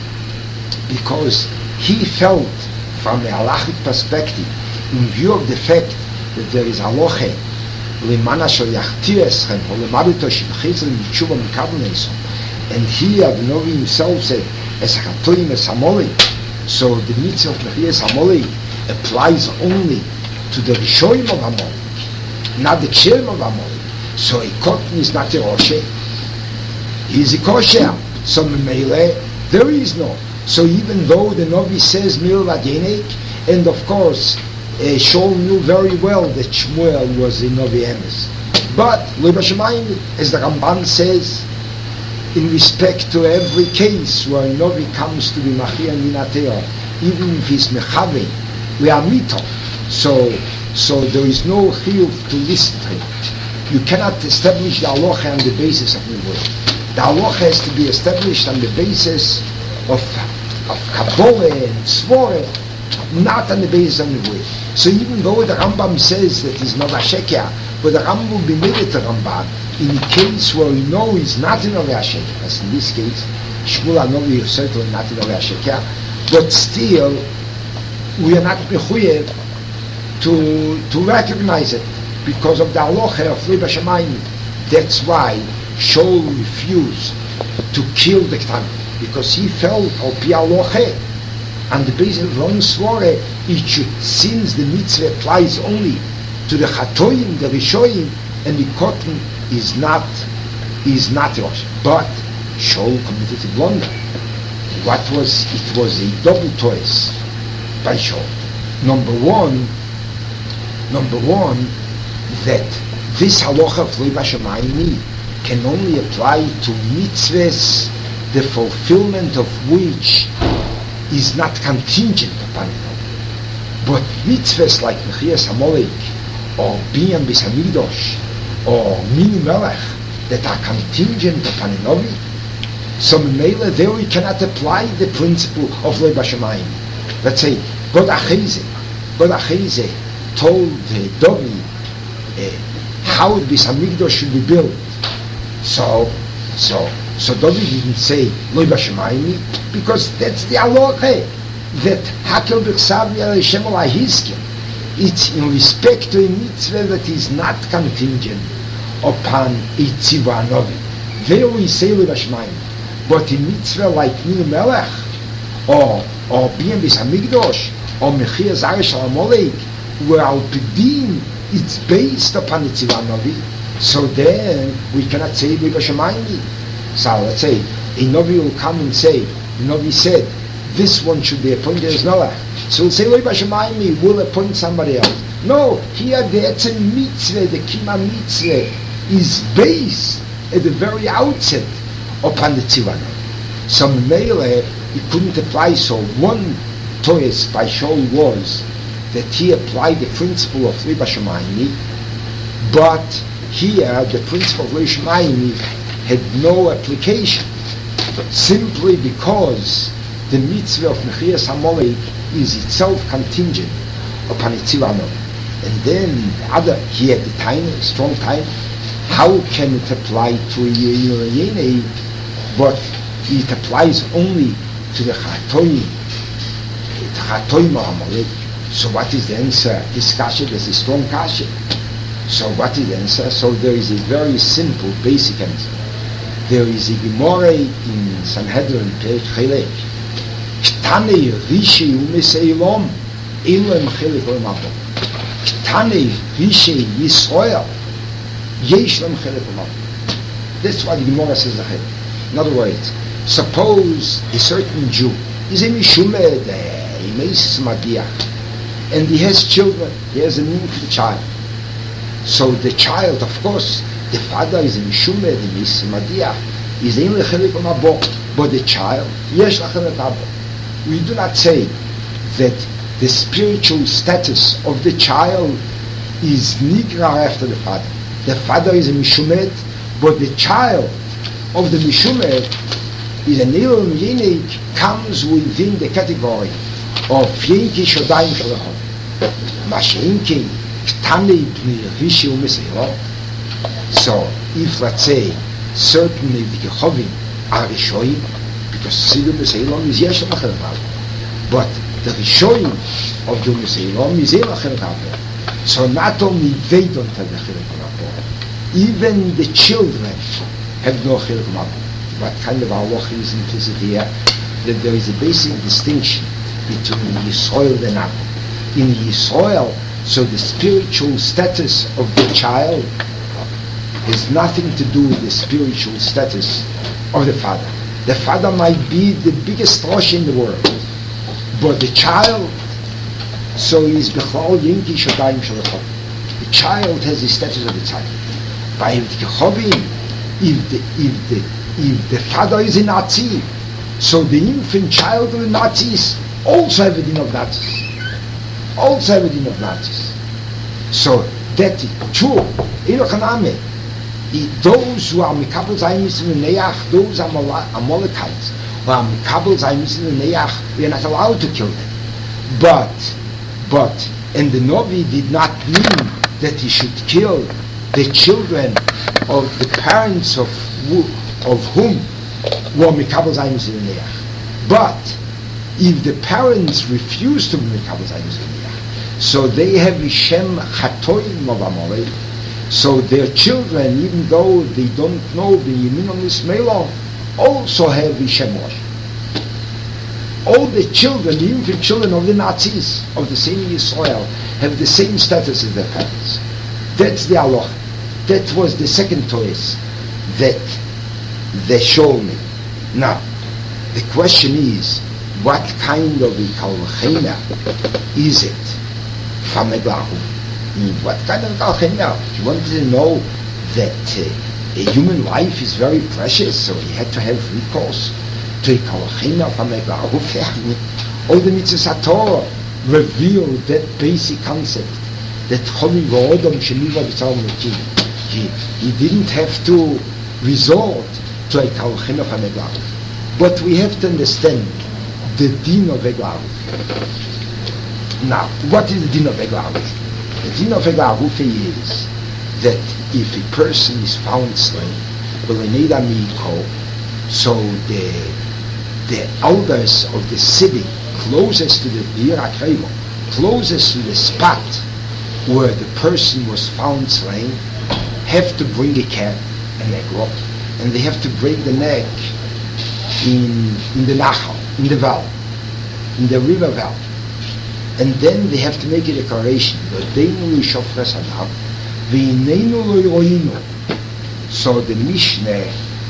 he felt, from a halachic perspective, in view of the fact that there is halacha lemana shel yachtir eschem or lemarito shebchitzel mitshuva mikabel neisom, and here the Novi himself said es hatoim es hamolik, so the mitzvah of mechias hamolik applies only to the rishoyim of hamolik, not the ksherim of hamolik. So a cotton is not a roshe, he is a kosher. So Meile, there is no. So even though the Novi says Mil Vadenek, and of course Shaul knew very well that Shmuel was in Novei Emes, but Leib HaShamayim, as the Ramban says, in respect to every case where a Novi comes to be Machia Minatea, even if he's Mechave, we are Mito. So there is no chiyuv to listen to him. You cannot establish the halacha on the basis of Nevuah. The halacha has to be established on the basis of Kabbalah and Svore, not on the basis of Nevuah. So even though the Rambam says that he's not a Sheker, but the Rambam will be made it a Rambam in a case where we know he's not in a Sheker, as in this case, Shmuel Hanavi is certainly not in a Sheker, but still we are not mechuyev to recognize it because of the halacha of Leib HaShamayim. That's why Shaul refused to kill the Ktan, because he felt al pi halacha, on the basis of Ron Svore, it should, since the mitzvah applies only to the Chatoim, the Rishoim, and the Cotton is not Rosh. But Shaul committed a blunder. What was it? Was a double choice by Shaul. Number one, that this halacha of Leib HaShamayim can only apply to mitzvahs, the fulfillment of which is not contingent upon it. But mitzvahs like Mechias HaMolek, or Binyan Beis HaMikdash, or Minu Melech, that are contingent upon a Novi, so Mele there we cannot apply the principle of Leib HaShamayim. Let's say, God Acheze told David how the Beis HaMikdash should be built. So David didn't say Leib HaShamayim, because that's the halacha that Hakel B'Chsav Yaleshem Olahiskim. It's in respect to a mitzvah that is not contingent upon a Tziva Hanavi. There we say Leib HaShamayim. But in mitzvah like Minu Melech, or Binyan Beis HaMikdash, or Mechias Arish HaMolek, where Al Pidin it's based upon the Tziva Hanavi, so then we cannot say Leib HaShamayim. So let's say a Novi will come and say, the Novi said, this one should be appointed as Melech. So we'll say Leib HaShamayim will appoint somebody else. No, here the Etzem Mitzvah, the Kima Mitzvah, is based at the very outset upon the Tziva Hanavi. So Mele, it couldn't apply. So one toys by Shaul was that he applied the principle of Leib HaShamayim, but here the principle of Leib HaShamayim had no application, simply because the mitzvah of Mechias HaMolek is itself contingent upon the Tziva Hanavi. And then he had the time, strong time, how can it apply to Yene, but it applies only to the Chatoim HaMolek. So what is the answer? This kasha is a strong kasha. So what is the answer? So there is a very simple, basic answer. There is a Gemara in Sanhedrin, page Chelek. K'tanei Rishei U'Meseilom Elo Em Chelek L'Mabo. K'tanei Rishei Yisrael Yesh Lem Chelek L'Mabo. That's what the Gemara says ahead. In other words, suppose a certain Jew is a Mishumed, a Meisis Madiach, and he has children, he has an infant child. So the child, of course, the father is a Mishumed, a Meisis Madiach, is in Chelek L'Mabo, but the child, Yesh Lem L'Mabo. We do not say that the spiritual status of the child is nigra after the father. The father is a Mishumed, but the child of the Mishumer is an Elam Yenik comes within the category of Yenki Shodayim Shalachov. Mashenki Ktani B'nei Rishi U'Meseilah. So, if let's say, certainly the Kechovim are Rishoyim, because Sidu Meseilah is Yesh Lachel Rabbe. But the Rishoyim of the Meseilah is Yesh Lachel Rabbe. So not only they don't have the Chilek Rabbe, even the children have no Chilek Rabbe. What kind of halach is implicit here? That there is a basic distinction between Yisrael and Abba. In Yisrael, so the spiritual status of the child has nothing to do with the spiritual status of the father. The father might be the biggest Rosh in the world, but the child, so is Bechlal Yinki Shodayim Shalachov. The child has the status of the child. By the Kechovim, if the father is a Nazi, so the infant child of the Nazis also have a din of Nazis. Also have a din of Nazis. So that is true. Those who are Mikabel Zayim in the Neach, those are Amalekites, who are Mikabel Zayim in the Neach, we are not allowed to kill them. But, and the Novi did not mean that he should kill the children of the parents of whom were Mikabel Zayim in the Neach. But, if the parents refuse to be Mikabel Zayim in the Neach, so they have Ishem Chatoim of Amalek, so their children, even though they don't know the Yemin on Ismail, also have Ishem Rosh. All the children, the infant children of the Nazis, of the same Israel, have the same status as their parents. That's the halach. That was the second choice that they showed me. Now, the question is, what kind of a kalchena is it from a Glahu? What kind of kalchena? You wanted to know that a human life is very precious, so he had to have recourse to a kalchena from a Glahu. All the mitzvahs Torah reveal that basic concept that Chomi V'odom Sheniva B'tzal Mekim. He didn't have to resort to a kalchena from a Glahu. But we have to understand the din of Eglaruf. Now, what is the din of Eglaruf? The din of Eglaruf is that if a person is found slain, so the elders of the city closest to the Bir HaKreivo, closest to the spot where the person was found slain, have to bring a cat, an egg, and they have to break the neck in the Nachal, in the valley, in the river valley. And then they have to make a declaration. So the Mishnah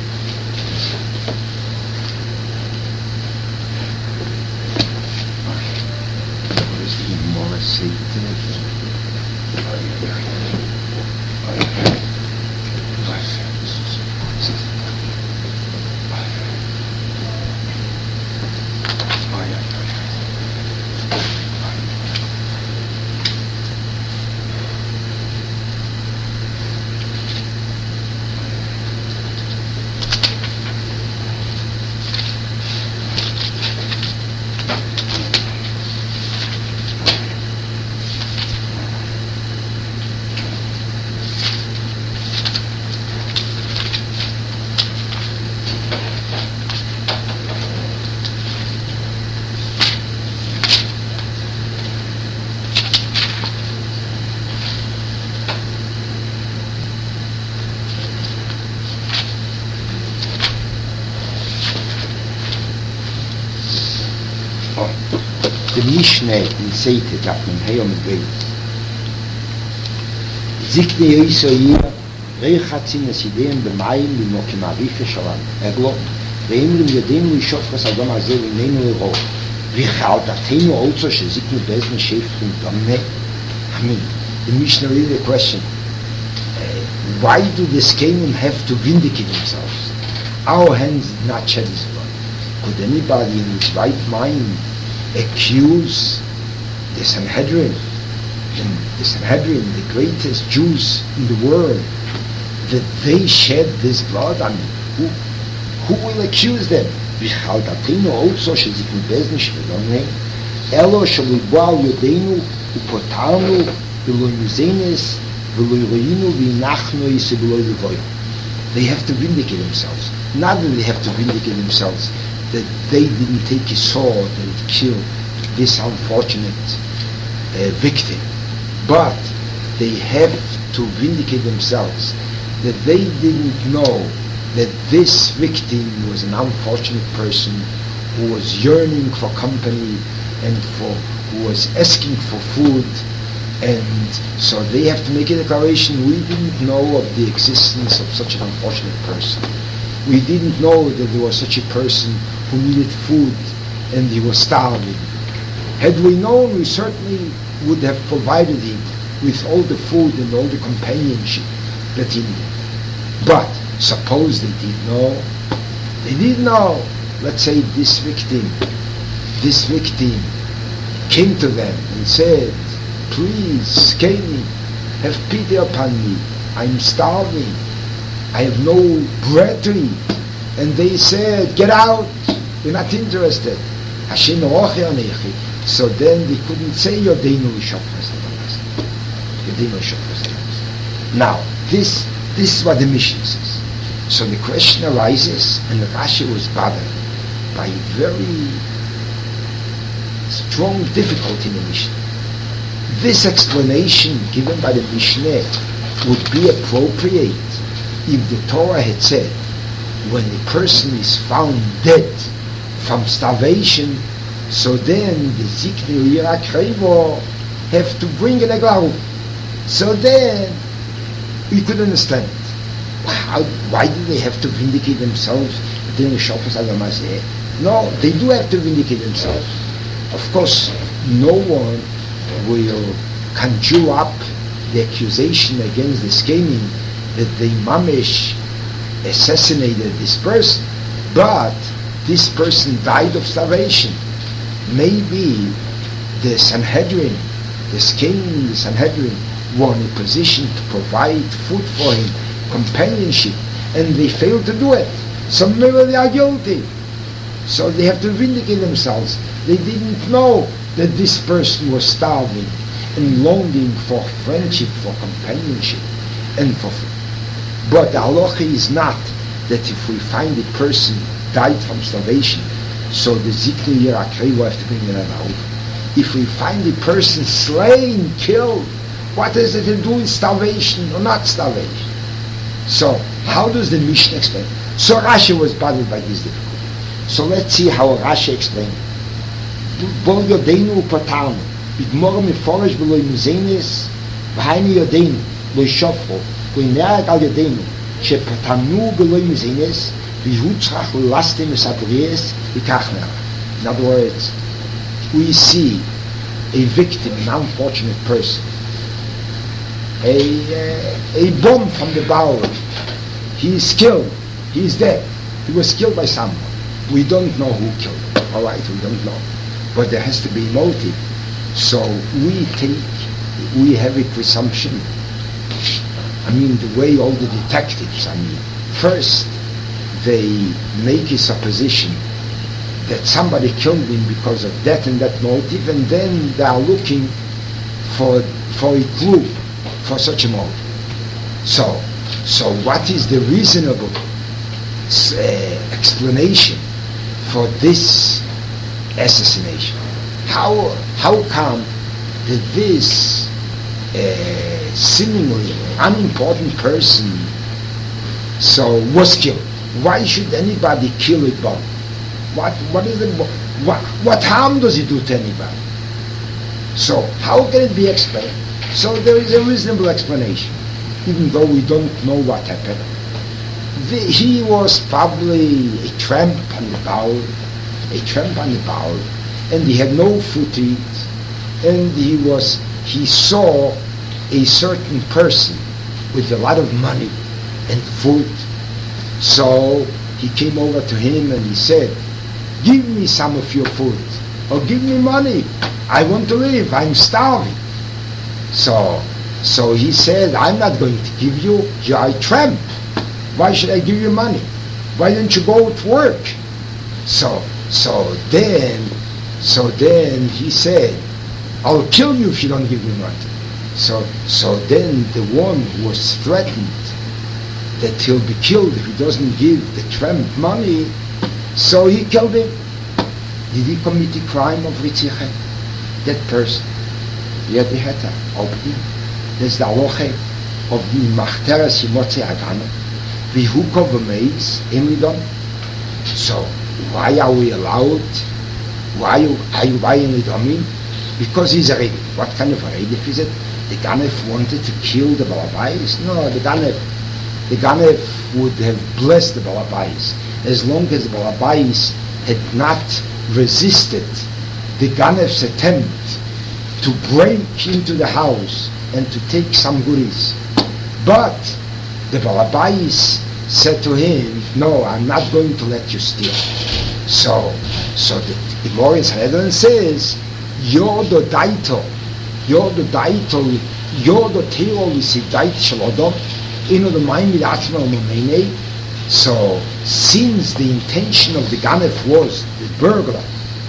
Mishnah in Seite that man Hayom Bey Zikne Yisrael Reichatzin Esidem B'mayim B'mokim Arife Shalom Eglo Ve'imrim Yedem Lishot Chassadom Azel V'neinu Ero V'chal Datenu also Shezikne Bezne Shefrim Domne. I mean, the Mishnah really the question, why do the Skenim have to vindicate themselves? Our hands did not shed his blood. Could anybody in his right mind accuse the Sanhedrin, the greatest Jews in the world, that they shed this blood? I mean, Who will accuse them? V'chaldatenu also sheziknu bezin shvedonei, elo shelibo al yodeinu upotarnu v'lo yuzenes v'lo yoinu v'inachnu yise v'lo yivoyu. They have to vindicate themselves. Not that they have to vindicate themselves that they didn't take a sword and kill this unfortunate victim, but they have to vindicate themselves that they didn't know that this victim was an unfortunate person who was yearning for company and who was asking for food, and so they have to make a declaration: we didn't know of the existence of such an unfortunate person. We didn't know that there was such a person who needed food and he was starving. Had we known, we certainly would have provided him with all the food and all the companionship that he needed. But suppose they did know. They did know. Let's say this victim came to them and said, please, Kaini, have pity upon me. I'm starving. I have no bread to eat. And they said, get out. We're not interested. Hashem Ochi. So then they couldn't say Yodeinu Shofras. Now, this is what the Mishnah says. So the question arises, and Rashi was bothered by a very strong difficulty in the Mishnah. This explanation given by the Mishnah would be appropriate if the Torah had said, when a person is found dead from starvation, so then the Zikni Yirak Chayvo have to bring an eglau. So then we could understand why do they have to vindicate themselves? No, they do have to vindicate themselves. Of course, no one will conjure up the accusation against the scheming that they mamish assassinated this person, but this person died of starvation. Maybe the Sanhedrin, the scheming, the Sanhedrin were in a position to provide food for him, companionship, and they failed to do it. So maybe they are guilty. So they have to vindicate themselves. They didn't know that this person was starving and longing for friendship, for companionship, and for food. But the halacha is not that if we find a person died from starvation, so the Zikni Yirakri will have to bring it out. If we find a person slain, killed, what has it to do with starvation or not starvation? So how does the Mishnah explain? So Rashi was bothered by this difficulty. So let's see how Rashi explained. Bol yodeinu upatarnu bigmor meforish beloy muzenis v'hainu yodeinu lo shofro v'ineret al yodeinu shepatarnu beloy muzenis v'hu tzrach l'lastem esabriyes v'kach merach. In other words, we see a victim, an unfortunate person, a bomb from the barrel. He is killed. He is dead. He was killed by someone. We don't know who killed him. All right, we don't know. But there has to be a motive. So we have a presumption. I mean, the way all the detectives, first they make a supposition that somebody killed him because of that and that motive, and then they are looking for a clue for such a motive. So what is the reasonable explanation for this assassination? How come that this seemingly unimportant person was killed? Why should anybody kill a bomb? What harm does it do to anybody? So how can it be explained? So there is a reasonable explanation, even though we don't know what happened. He was probably a tramp on the bowl, and he had no food to eat, and he saw a certain person with a lot of money and food. So he came over to him and he said, give me some of your food, or give me money. I want to live, I'm starving. So he said, I'm not going to give you, you're a tramp. Why should I give you money? Why don't you go to work? So then he said, I'll kill you if you don't give me money. So then the one who was threatened that he'll be killed if he doesn't give the tramp money, so he killed him. Did he commit the crime of Ritziche? That person. Yet he had opening. There's the halacha of the Machteres Yimotze Agana. V'hukov v'meis emidon. So why are we allowed? Why in Idomim? Because he's a Redif. What kind of a Redif is it? The Ganef wanted to kill the Balabais? No, the Ganef would have blessed the Balabais as long as the Balabais had not resisted the Ganef's attempt to break into the house and to take some goodies. But the Balabais said to him, no, I'm not going to let you steal. So the Gemara in Sanhedrin says, you're the Teiro l'sidait shel Adam, inu l'mayim v'atzma u'mameinei. So since the intention of the Ganef was, the burglar,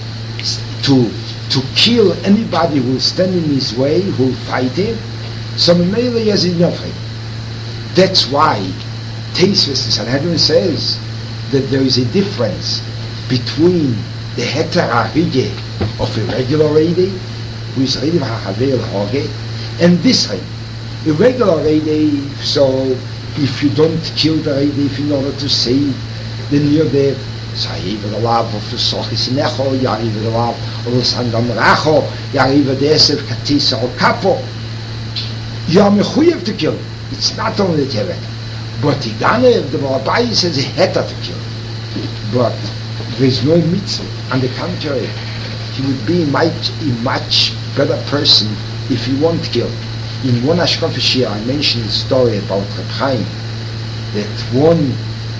to kill anybody who will stand in his way, who will fight him, so Memele Yazid Nofei. That's why Teisves in Sanhedrin says that there is a difference between the Heter HaRige of a regular Reidei, who is Reidei v'Hachaveil Hoge, and this Reidei. A regular Reidei, so if you don't kill the Reidei in order to save, then you're there. So even the love of the Sochis Inecho, even the love of the Sandam Racho, even the Esev Katisa or Kapo, you are mechuyev to kill. It's not only that you have it, but the Ganev, the Balabai says he had to kill. But there is no mitzvah. On the contrary, he would be a much better person if he won't kill. In one Ashkafah Shir, I mentioned a story about Reb Chaim, that one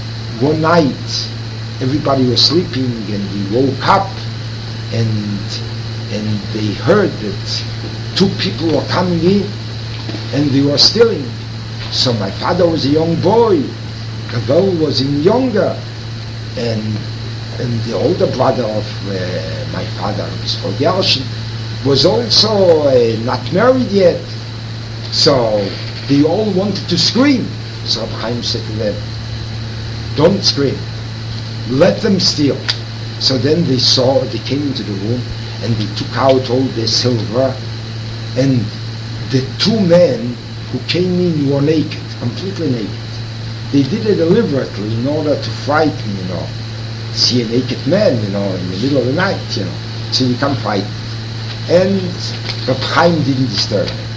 night everybody was sleeping and he woke up and they heard that two people were coming in and they were stealing. So my father was a young boy, Gavel was younger, and the older brother of my father, Mr. Gershin, was also not married yet. So they all wanted to scream. So Reb Chaim said to them, don't scream, let them steal. So then they came into the room and they took out all their silver, and the two men who came in were naked, completely naked. They did it deliberately in order to frighten, see a naked man, in the middle of the night, so you can't fight. And Reb Chaim didn't disturb him.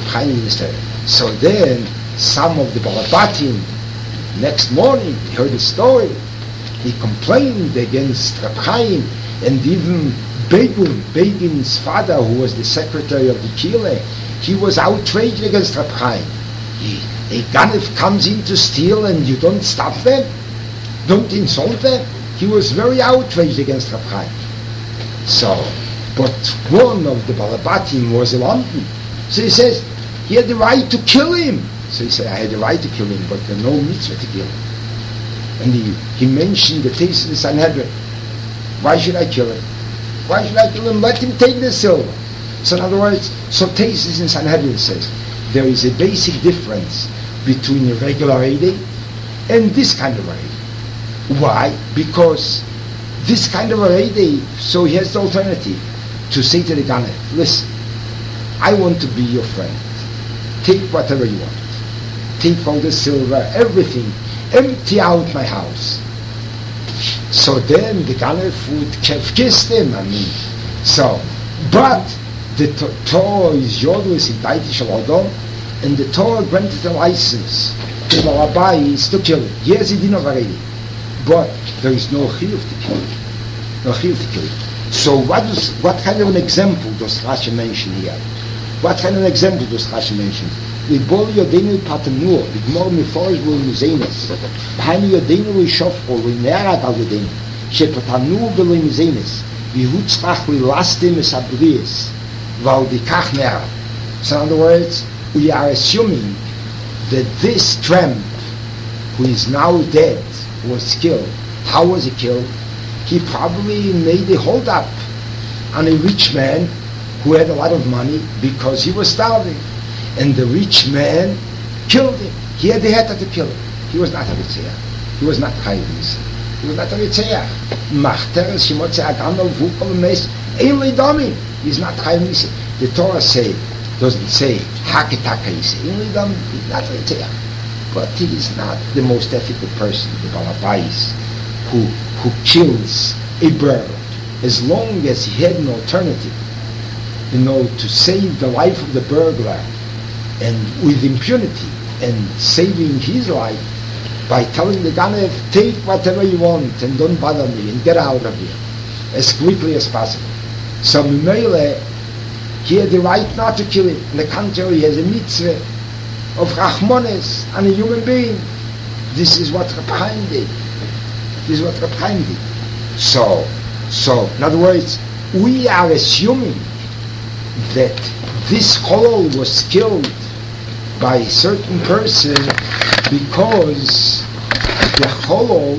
So then some of the Balabatim, next morning, they heard the story. He complained against Reb Chaim, and even Begin's father, who was the secretary of the Kile, he was outraged against Reb Chaim. A Ganef comes in to steal and you don't stop them? Don't insult them? He was very outraged against Reb Chaim. So, but one of the Balabatim was in London. So he says, he had the right to kill him. So he said, I had the right to kill him, but there no mitzvah to kill him. And he mentioned the taste of the Sanhedrin. Why should I kill him? Why should I kill him? Let him take the silver. So in other words, so Teisves in Sanhedrin says, there is a basic difference between a regular Eidei and this kind of Eidei. Why? Because this kind of Eidei, so he has the alternative to say to the Ganef, listen, I want to be your friend. Take whatever you want. Take all the silver, everything. Empty out my house. So then the Ganef would have kissed him, but the Torah is Yodus Idaiti Shel Adam, and the Torah granted a license to the rabbis to kill him. Yes, he did not already, but there is no chiyuv to kill him. No chiyuv to kill him. So what kind of an example does Rashi mention here? What kind of an example does Rashi mention? Libol Yodenu Patanur, Ligmor Meforish Bul Mizenes, B'hainu Yodenu Lishofro, Linerat Al Yodenu, Shepatanur B'lo Mizenes, Vihutzrach Lilastim Esabrius, Val Dikach Nera. So in other words, we are assuming that this tramp, who is now dead, was killed. How was he killed? He probably made a hold up on a rich man who had a lot of money because he was starving. And the rich man killed him. He had to kill him. He was not a Ritzeach. He was not Chayiv Nisa. He was not a Ritzeach. Machteres Shemotze Agano Vukol Mes Eilei Domim. He's not Chayiv Nisa. The Torah doesn't say Haketaka Yisa. Eilei Domim. He's not a Ritzeach. But he is not the most ethical person, the Balabais, who kills a bird. As long as he had an alternative, to save the life of the burglar, and with impunity, and saving his life by telling the Ganev, take whatever you want and don't bother me and get out of here as quickly as possible. So Mimele, he had the right not to kill him. On the contrary, he has a mitzvah of Rachmanes on a human being. This is what Reb Chaim did. So, in other words, we are assuming that this Cholol was killed by a certain person because the Cholol,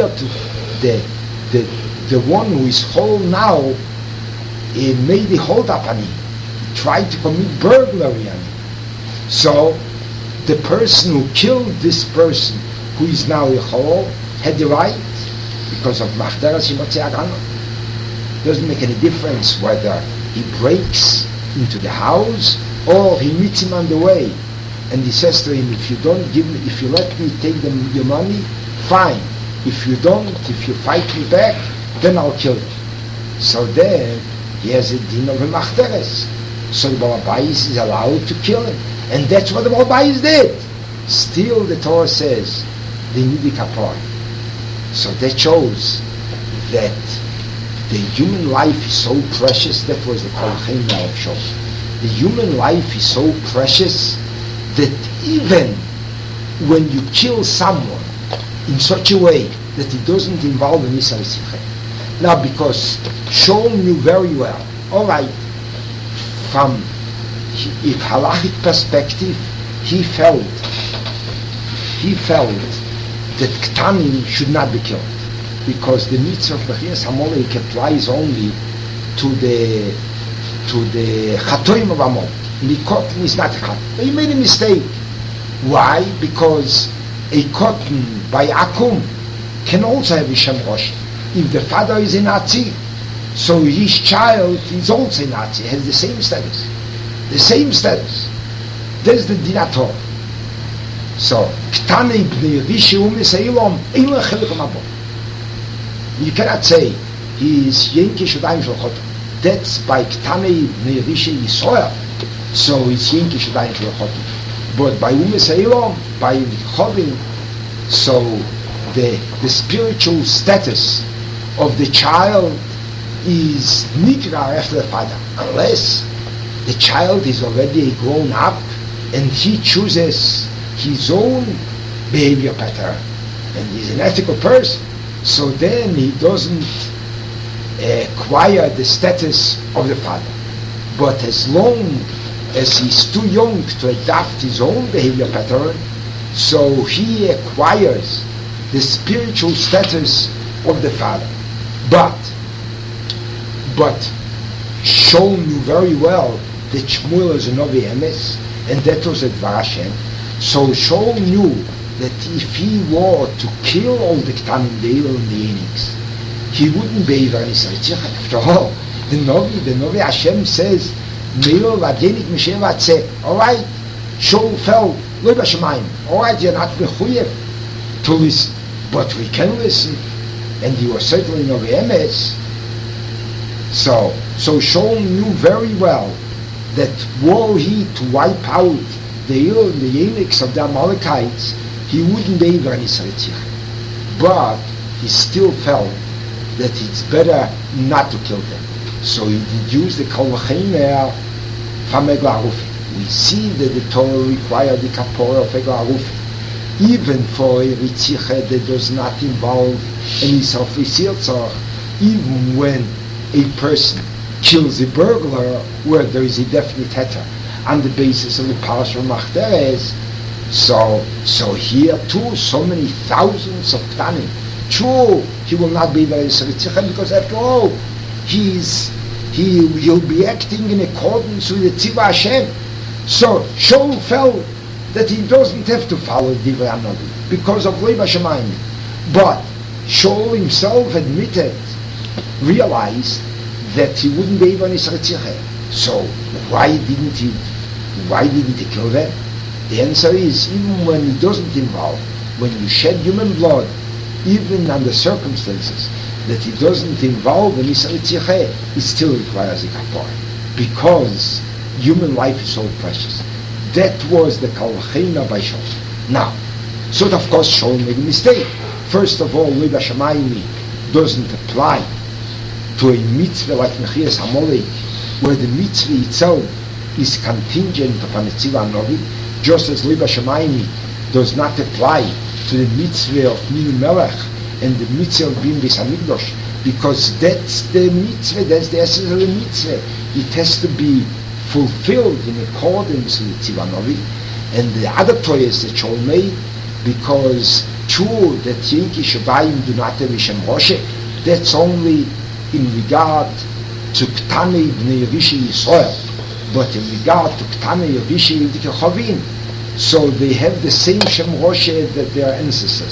the one who is Cholol now, made a hold up on him, tried to commit burglary on him. So the person who killed this person, who is now a Cholol, had the right because of Machteres Shemotze Agano. Doesn't make any difference whether he breaks into the house or he meets him on the way and he says to him, if you let me take your money, fine. If you don't, if you fight me back, then I'll kill you. So then he has a din of a Machteres. So the Balabais is allowed to kill him. And that's what the Balabais did. Still the Torah says they need the kapor. So that shows that the human life is so precious. That was the Kol Chaim of Shol. The human life is so precious that even when you kill someone in such a way that it doesn't involve an Isar Simcha. Now, because Shol knew very well, all right, from a halachic perspective, he felt that Ktanim should not be killed, because the mitzvah of Mechias Hamolek applies only to the Chatoim of Amol. Mikotin is not a Chatoim. He made a mistake. Why? Because a cotton by Akum can also have a Shem Rosh. If the father is a Nazi, so his child is also a Nazi, has the same status. The same status. That's the Dinator. So, Ktane Bnei Rishi U'Meseilom Eila Chelik Mabo. You cannot say he is Yenki Shadayim Shel Chotim. That's by Ktane Bnei Rishi Yisrael. So it's Yenki Shadayim Shel Chotim. But by U'Meseilom, by Chotim, so the spiritual status of the child is Nikra after the father, unless the child is already grown up and he chooses his own behavior pattern and he's an ethical person, so then he doesn't acquire the status of the father. But as long as he's too young to adopt his own behavior pattern, so he acquires the spiritual status of the father. But Shaul knew very well that Shmuel is a Novi Emes, and that was a Dvar Hashem. So Shaul knew that if he were to kill all the Ktanim, the Hillel and the Enix, he wouldn't be Iver Nisar. After all, the Novi Hashem says, Me'il v'adenik m'shem v'atzeh. All right, Shaul fell, Lo b'shamayim. All right, you're not mechuyev to listen, but we can listen, and he was certainly Novi Emes. So Shaul knew very well that were he to wipe out the Hillel and the Enix of the Amalekites, he wouldn't be Iver Nisar. But he still felt that it's better not to kill them. So he deduced the Kol V'Cheimer from Egel Arufi. We see that the Torah required the Kapora of Egel Arufi, even for a Ritzicha that does not involve any self-Yisir, even when a person kills a burglar where there is a definite heter on the basis of the Parasha Machteres, So here too, so many thousands of Ktanim. True, he will not be very Tzivah because after all, he'll be acting in accordance with the Tzivah Hashem. So Shaul felt that he doesn't have to follow Divrei HaNavi because of Leib HaShamayim. But Shaul himself realized that he wouldn't be able to Tzivah. So why didn't he kill them? The answer is, even when it doesn't involve, when you shed human blood, even under circumstances that it doesn't involve an Yisrael Tzircheh, it still requires a kapara, because human life is so precious. That was the Kalachina by Shaul. Now, so of course Shaul made a mistake. First of all, Leib HaShamayim doesn't apply to a mitzvah like Mechias HaMolech, where the mitzvah itself is contingent upon the Tzivah HaNavi, just as Leib HaShamayim does not apply to the mitzvah of Minu Melech and the mitzvah of Bim Beis HaMikdash, because that's the mitzvah, that's the essence of the mitzvah. It has to be fulfilled in accordance with the Tzivah HaNavi. And the other toyas that Shaul made, because true that Yinki Shabayim do not have Ishem Roshe, that's only in regard to Ktanei Bnei Yevishi Yisrael, but in regard to Ktanei Yevishi Yidike Chavim, so they have the same Shem Roshe that their ancestors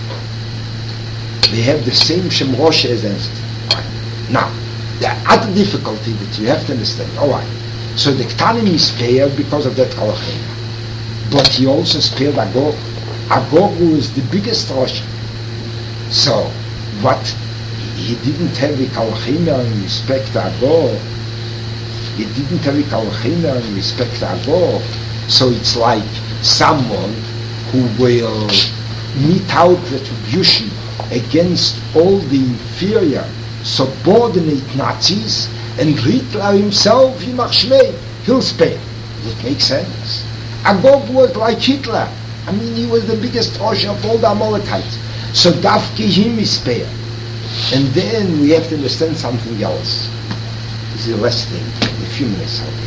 had. They have the same Shem Roshe as ancestors. Now, the other difficulty that you have to understand, alright, so the Ktanim is spared because of that Kalachina, but he also spared Agog. Agog was the biggest Rosh. So, what, he didn't have a Kalachina in respect to Agog, he didn't have a Kalachina in respect to Agog, so it's like someone who will mete out retribution against all the inferior, subordinate Nazis, and Hitler himself, he'll spare. Does it make sense? Agog was like Hitler. I mean, he was the biggest Rosh of all the Amalekites. So Dafki him is spared. And then we have to understand something else. This is the last thing, a few minutes out.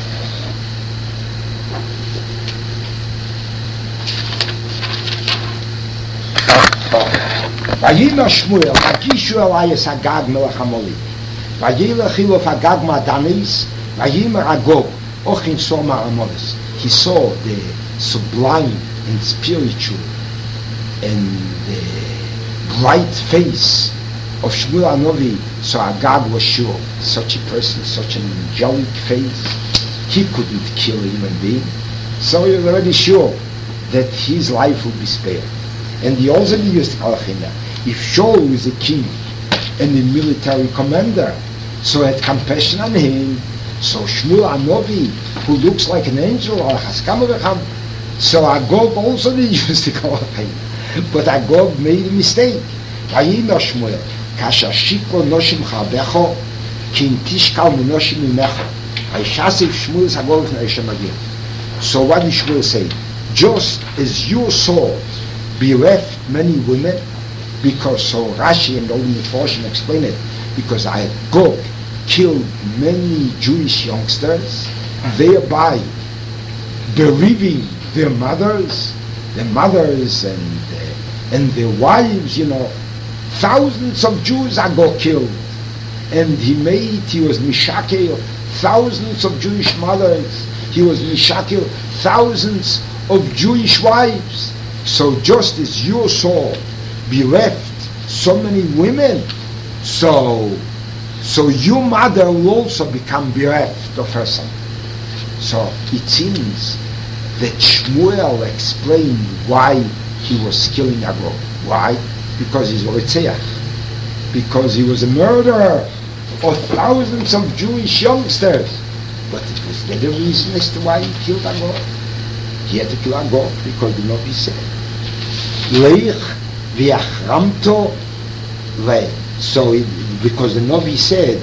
Vayima Shmuel, Vakishu Elias Agag Melech HaMolech, Vayilach Ilof Agag Madanis, Vayima Agog, Ochin Soma Amolis. He saw the sublime and spiritual and the bright face of Shmuel HaNavi. So Agag was sure, such a person, such an angelic face, he couldn't kill a human being. So he was already sure that his life would be spared. And he also used Kalachina. If Shaul is a king and a military commander, so had compassion on him, so Shmuel HaNavi, who looks like an angel, so Agog also did use the Kalachina. But Agog made a mistake. Vayima Shmuel, Kasha Shiklo Noshim Chabecho, Kin Tishkal Menoshim Imecho. Aishasif Shmuel is Agog Neishem Agir. So what did Shmuel say? Just as your sword bereft many women, because so Rashi and all the Meforshim explain it, because Agog killed many Jewish youngsters, thereby bereaving their mothers and their wives, thousands of Jews Agog killed, and he was Mishakel thousands of Jewish mothers, he was Mishakel thousands of Jewish wives. So just as your sword bereft so many women, so your mother will also become bereft of her son. So it seems that Shmuel explained why he was killing Agog. Why? Because he's a Ritzeach. Because he was a murderer of thousands of Jewish youngsters. But it was the other reason as to why he killed Agog. He had to kill Agog because the Navi said, Leich v'achramto le. So because the Navi said,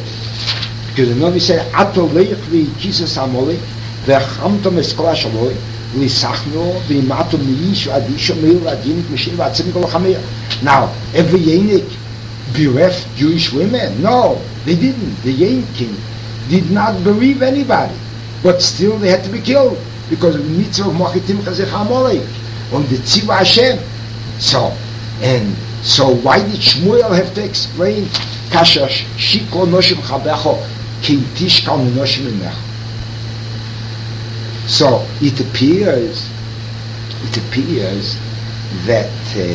Ato leich v'kisas amolek v'achramto meskol hashaloi v'lisachno v'imato mi'ish v'adisho meil v'adinik m'shin v'atzim kol ha'chameir. Now, every Yenik bereft Jewish women? No, they didn't. The Yenik king did not bereave anybody, but still they had to be killed. because of the mitzvah of Mochitim Chazech Amalek, on the Tziva Hashem. So why did Shmuel have to explain Kasha Shiko Noshim Chabecho Ki Tishkal Noshim Imecho? So it appears that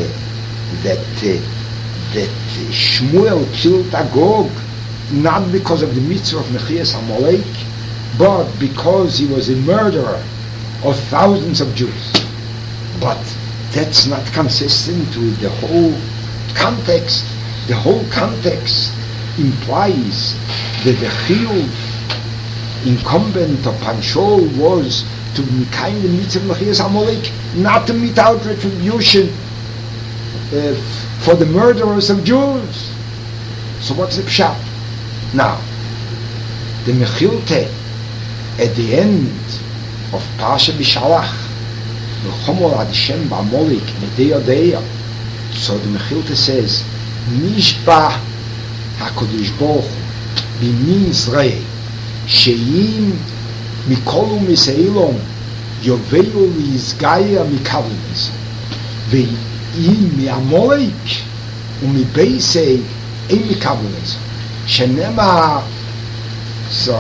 Shmuel killed Agog not because of the mitzvah of Mechias Amalek, but because he was a murderer of thousands of Jews. But that's not consistent with the whole context. The whole context implies that the chiyuv incumbent upon Shaul was to kind the mitzvah of Mechias Amalek, not to mete out retribution for the murderers of Jews. So what's the pshat? Now, the Mechilta at the end of Parashat Bishalach, V'chomol ad Hashem ba'amalek medei odeya. So the Mechilta says, Nishba HaKadosh Baruch Hu b'mi Yisrael she'im mikol u'miseilom yoveyu li'izgaya mikavlins ve'im mi'amalek u'mibeisei ein mikavlins Shenema. So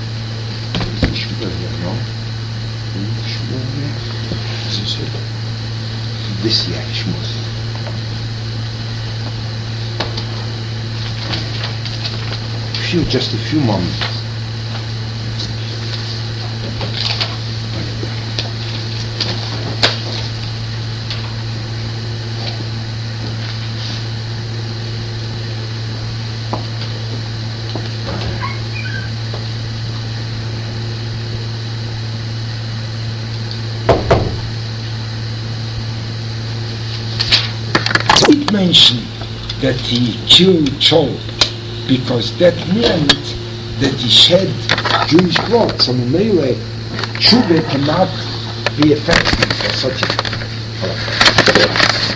this year Shmuz. Just a few moments. It mentioned that he killed Shaul because that meant that he shed Jewish blood. So Mele Tshuva cannot be effective for such a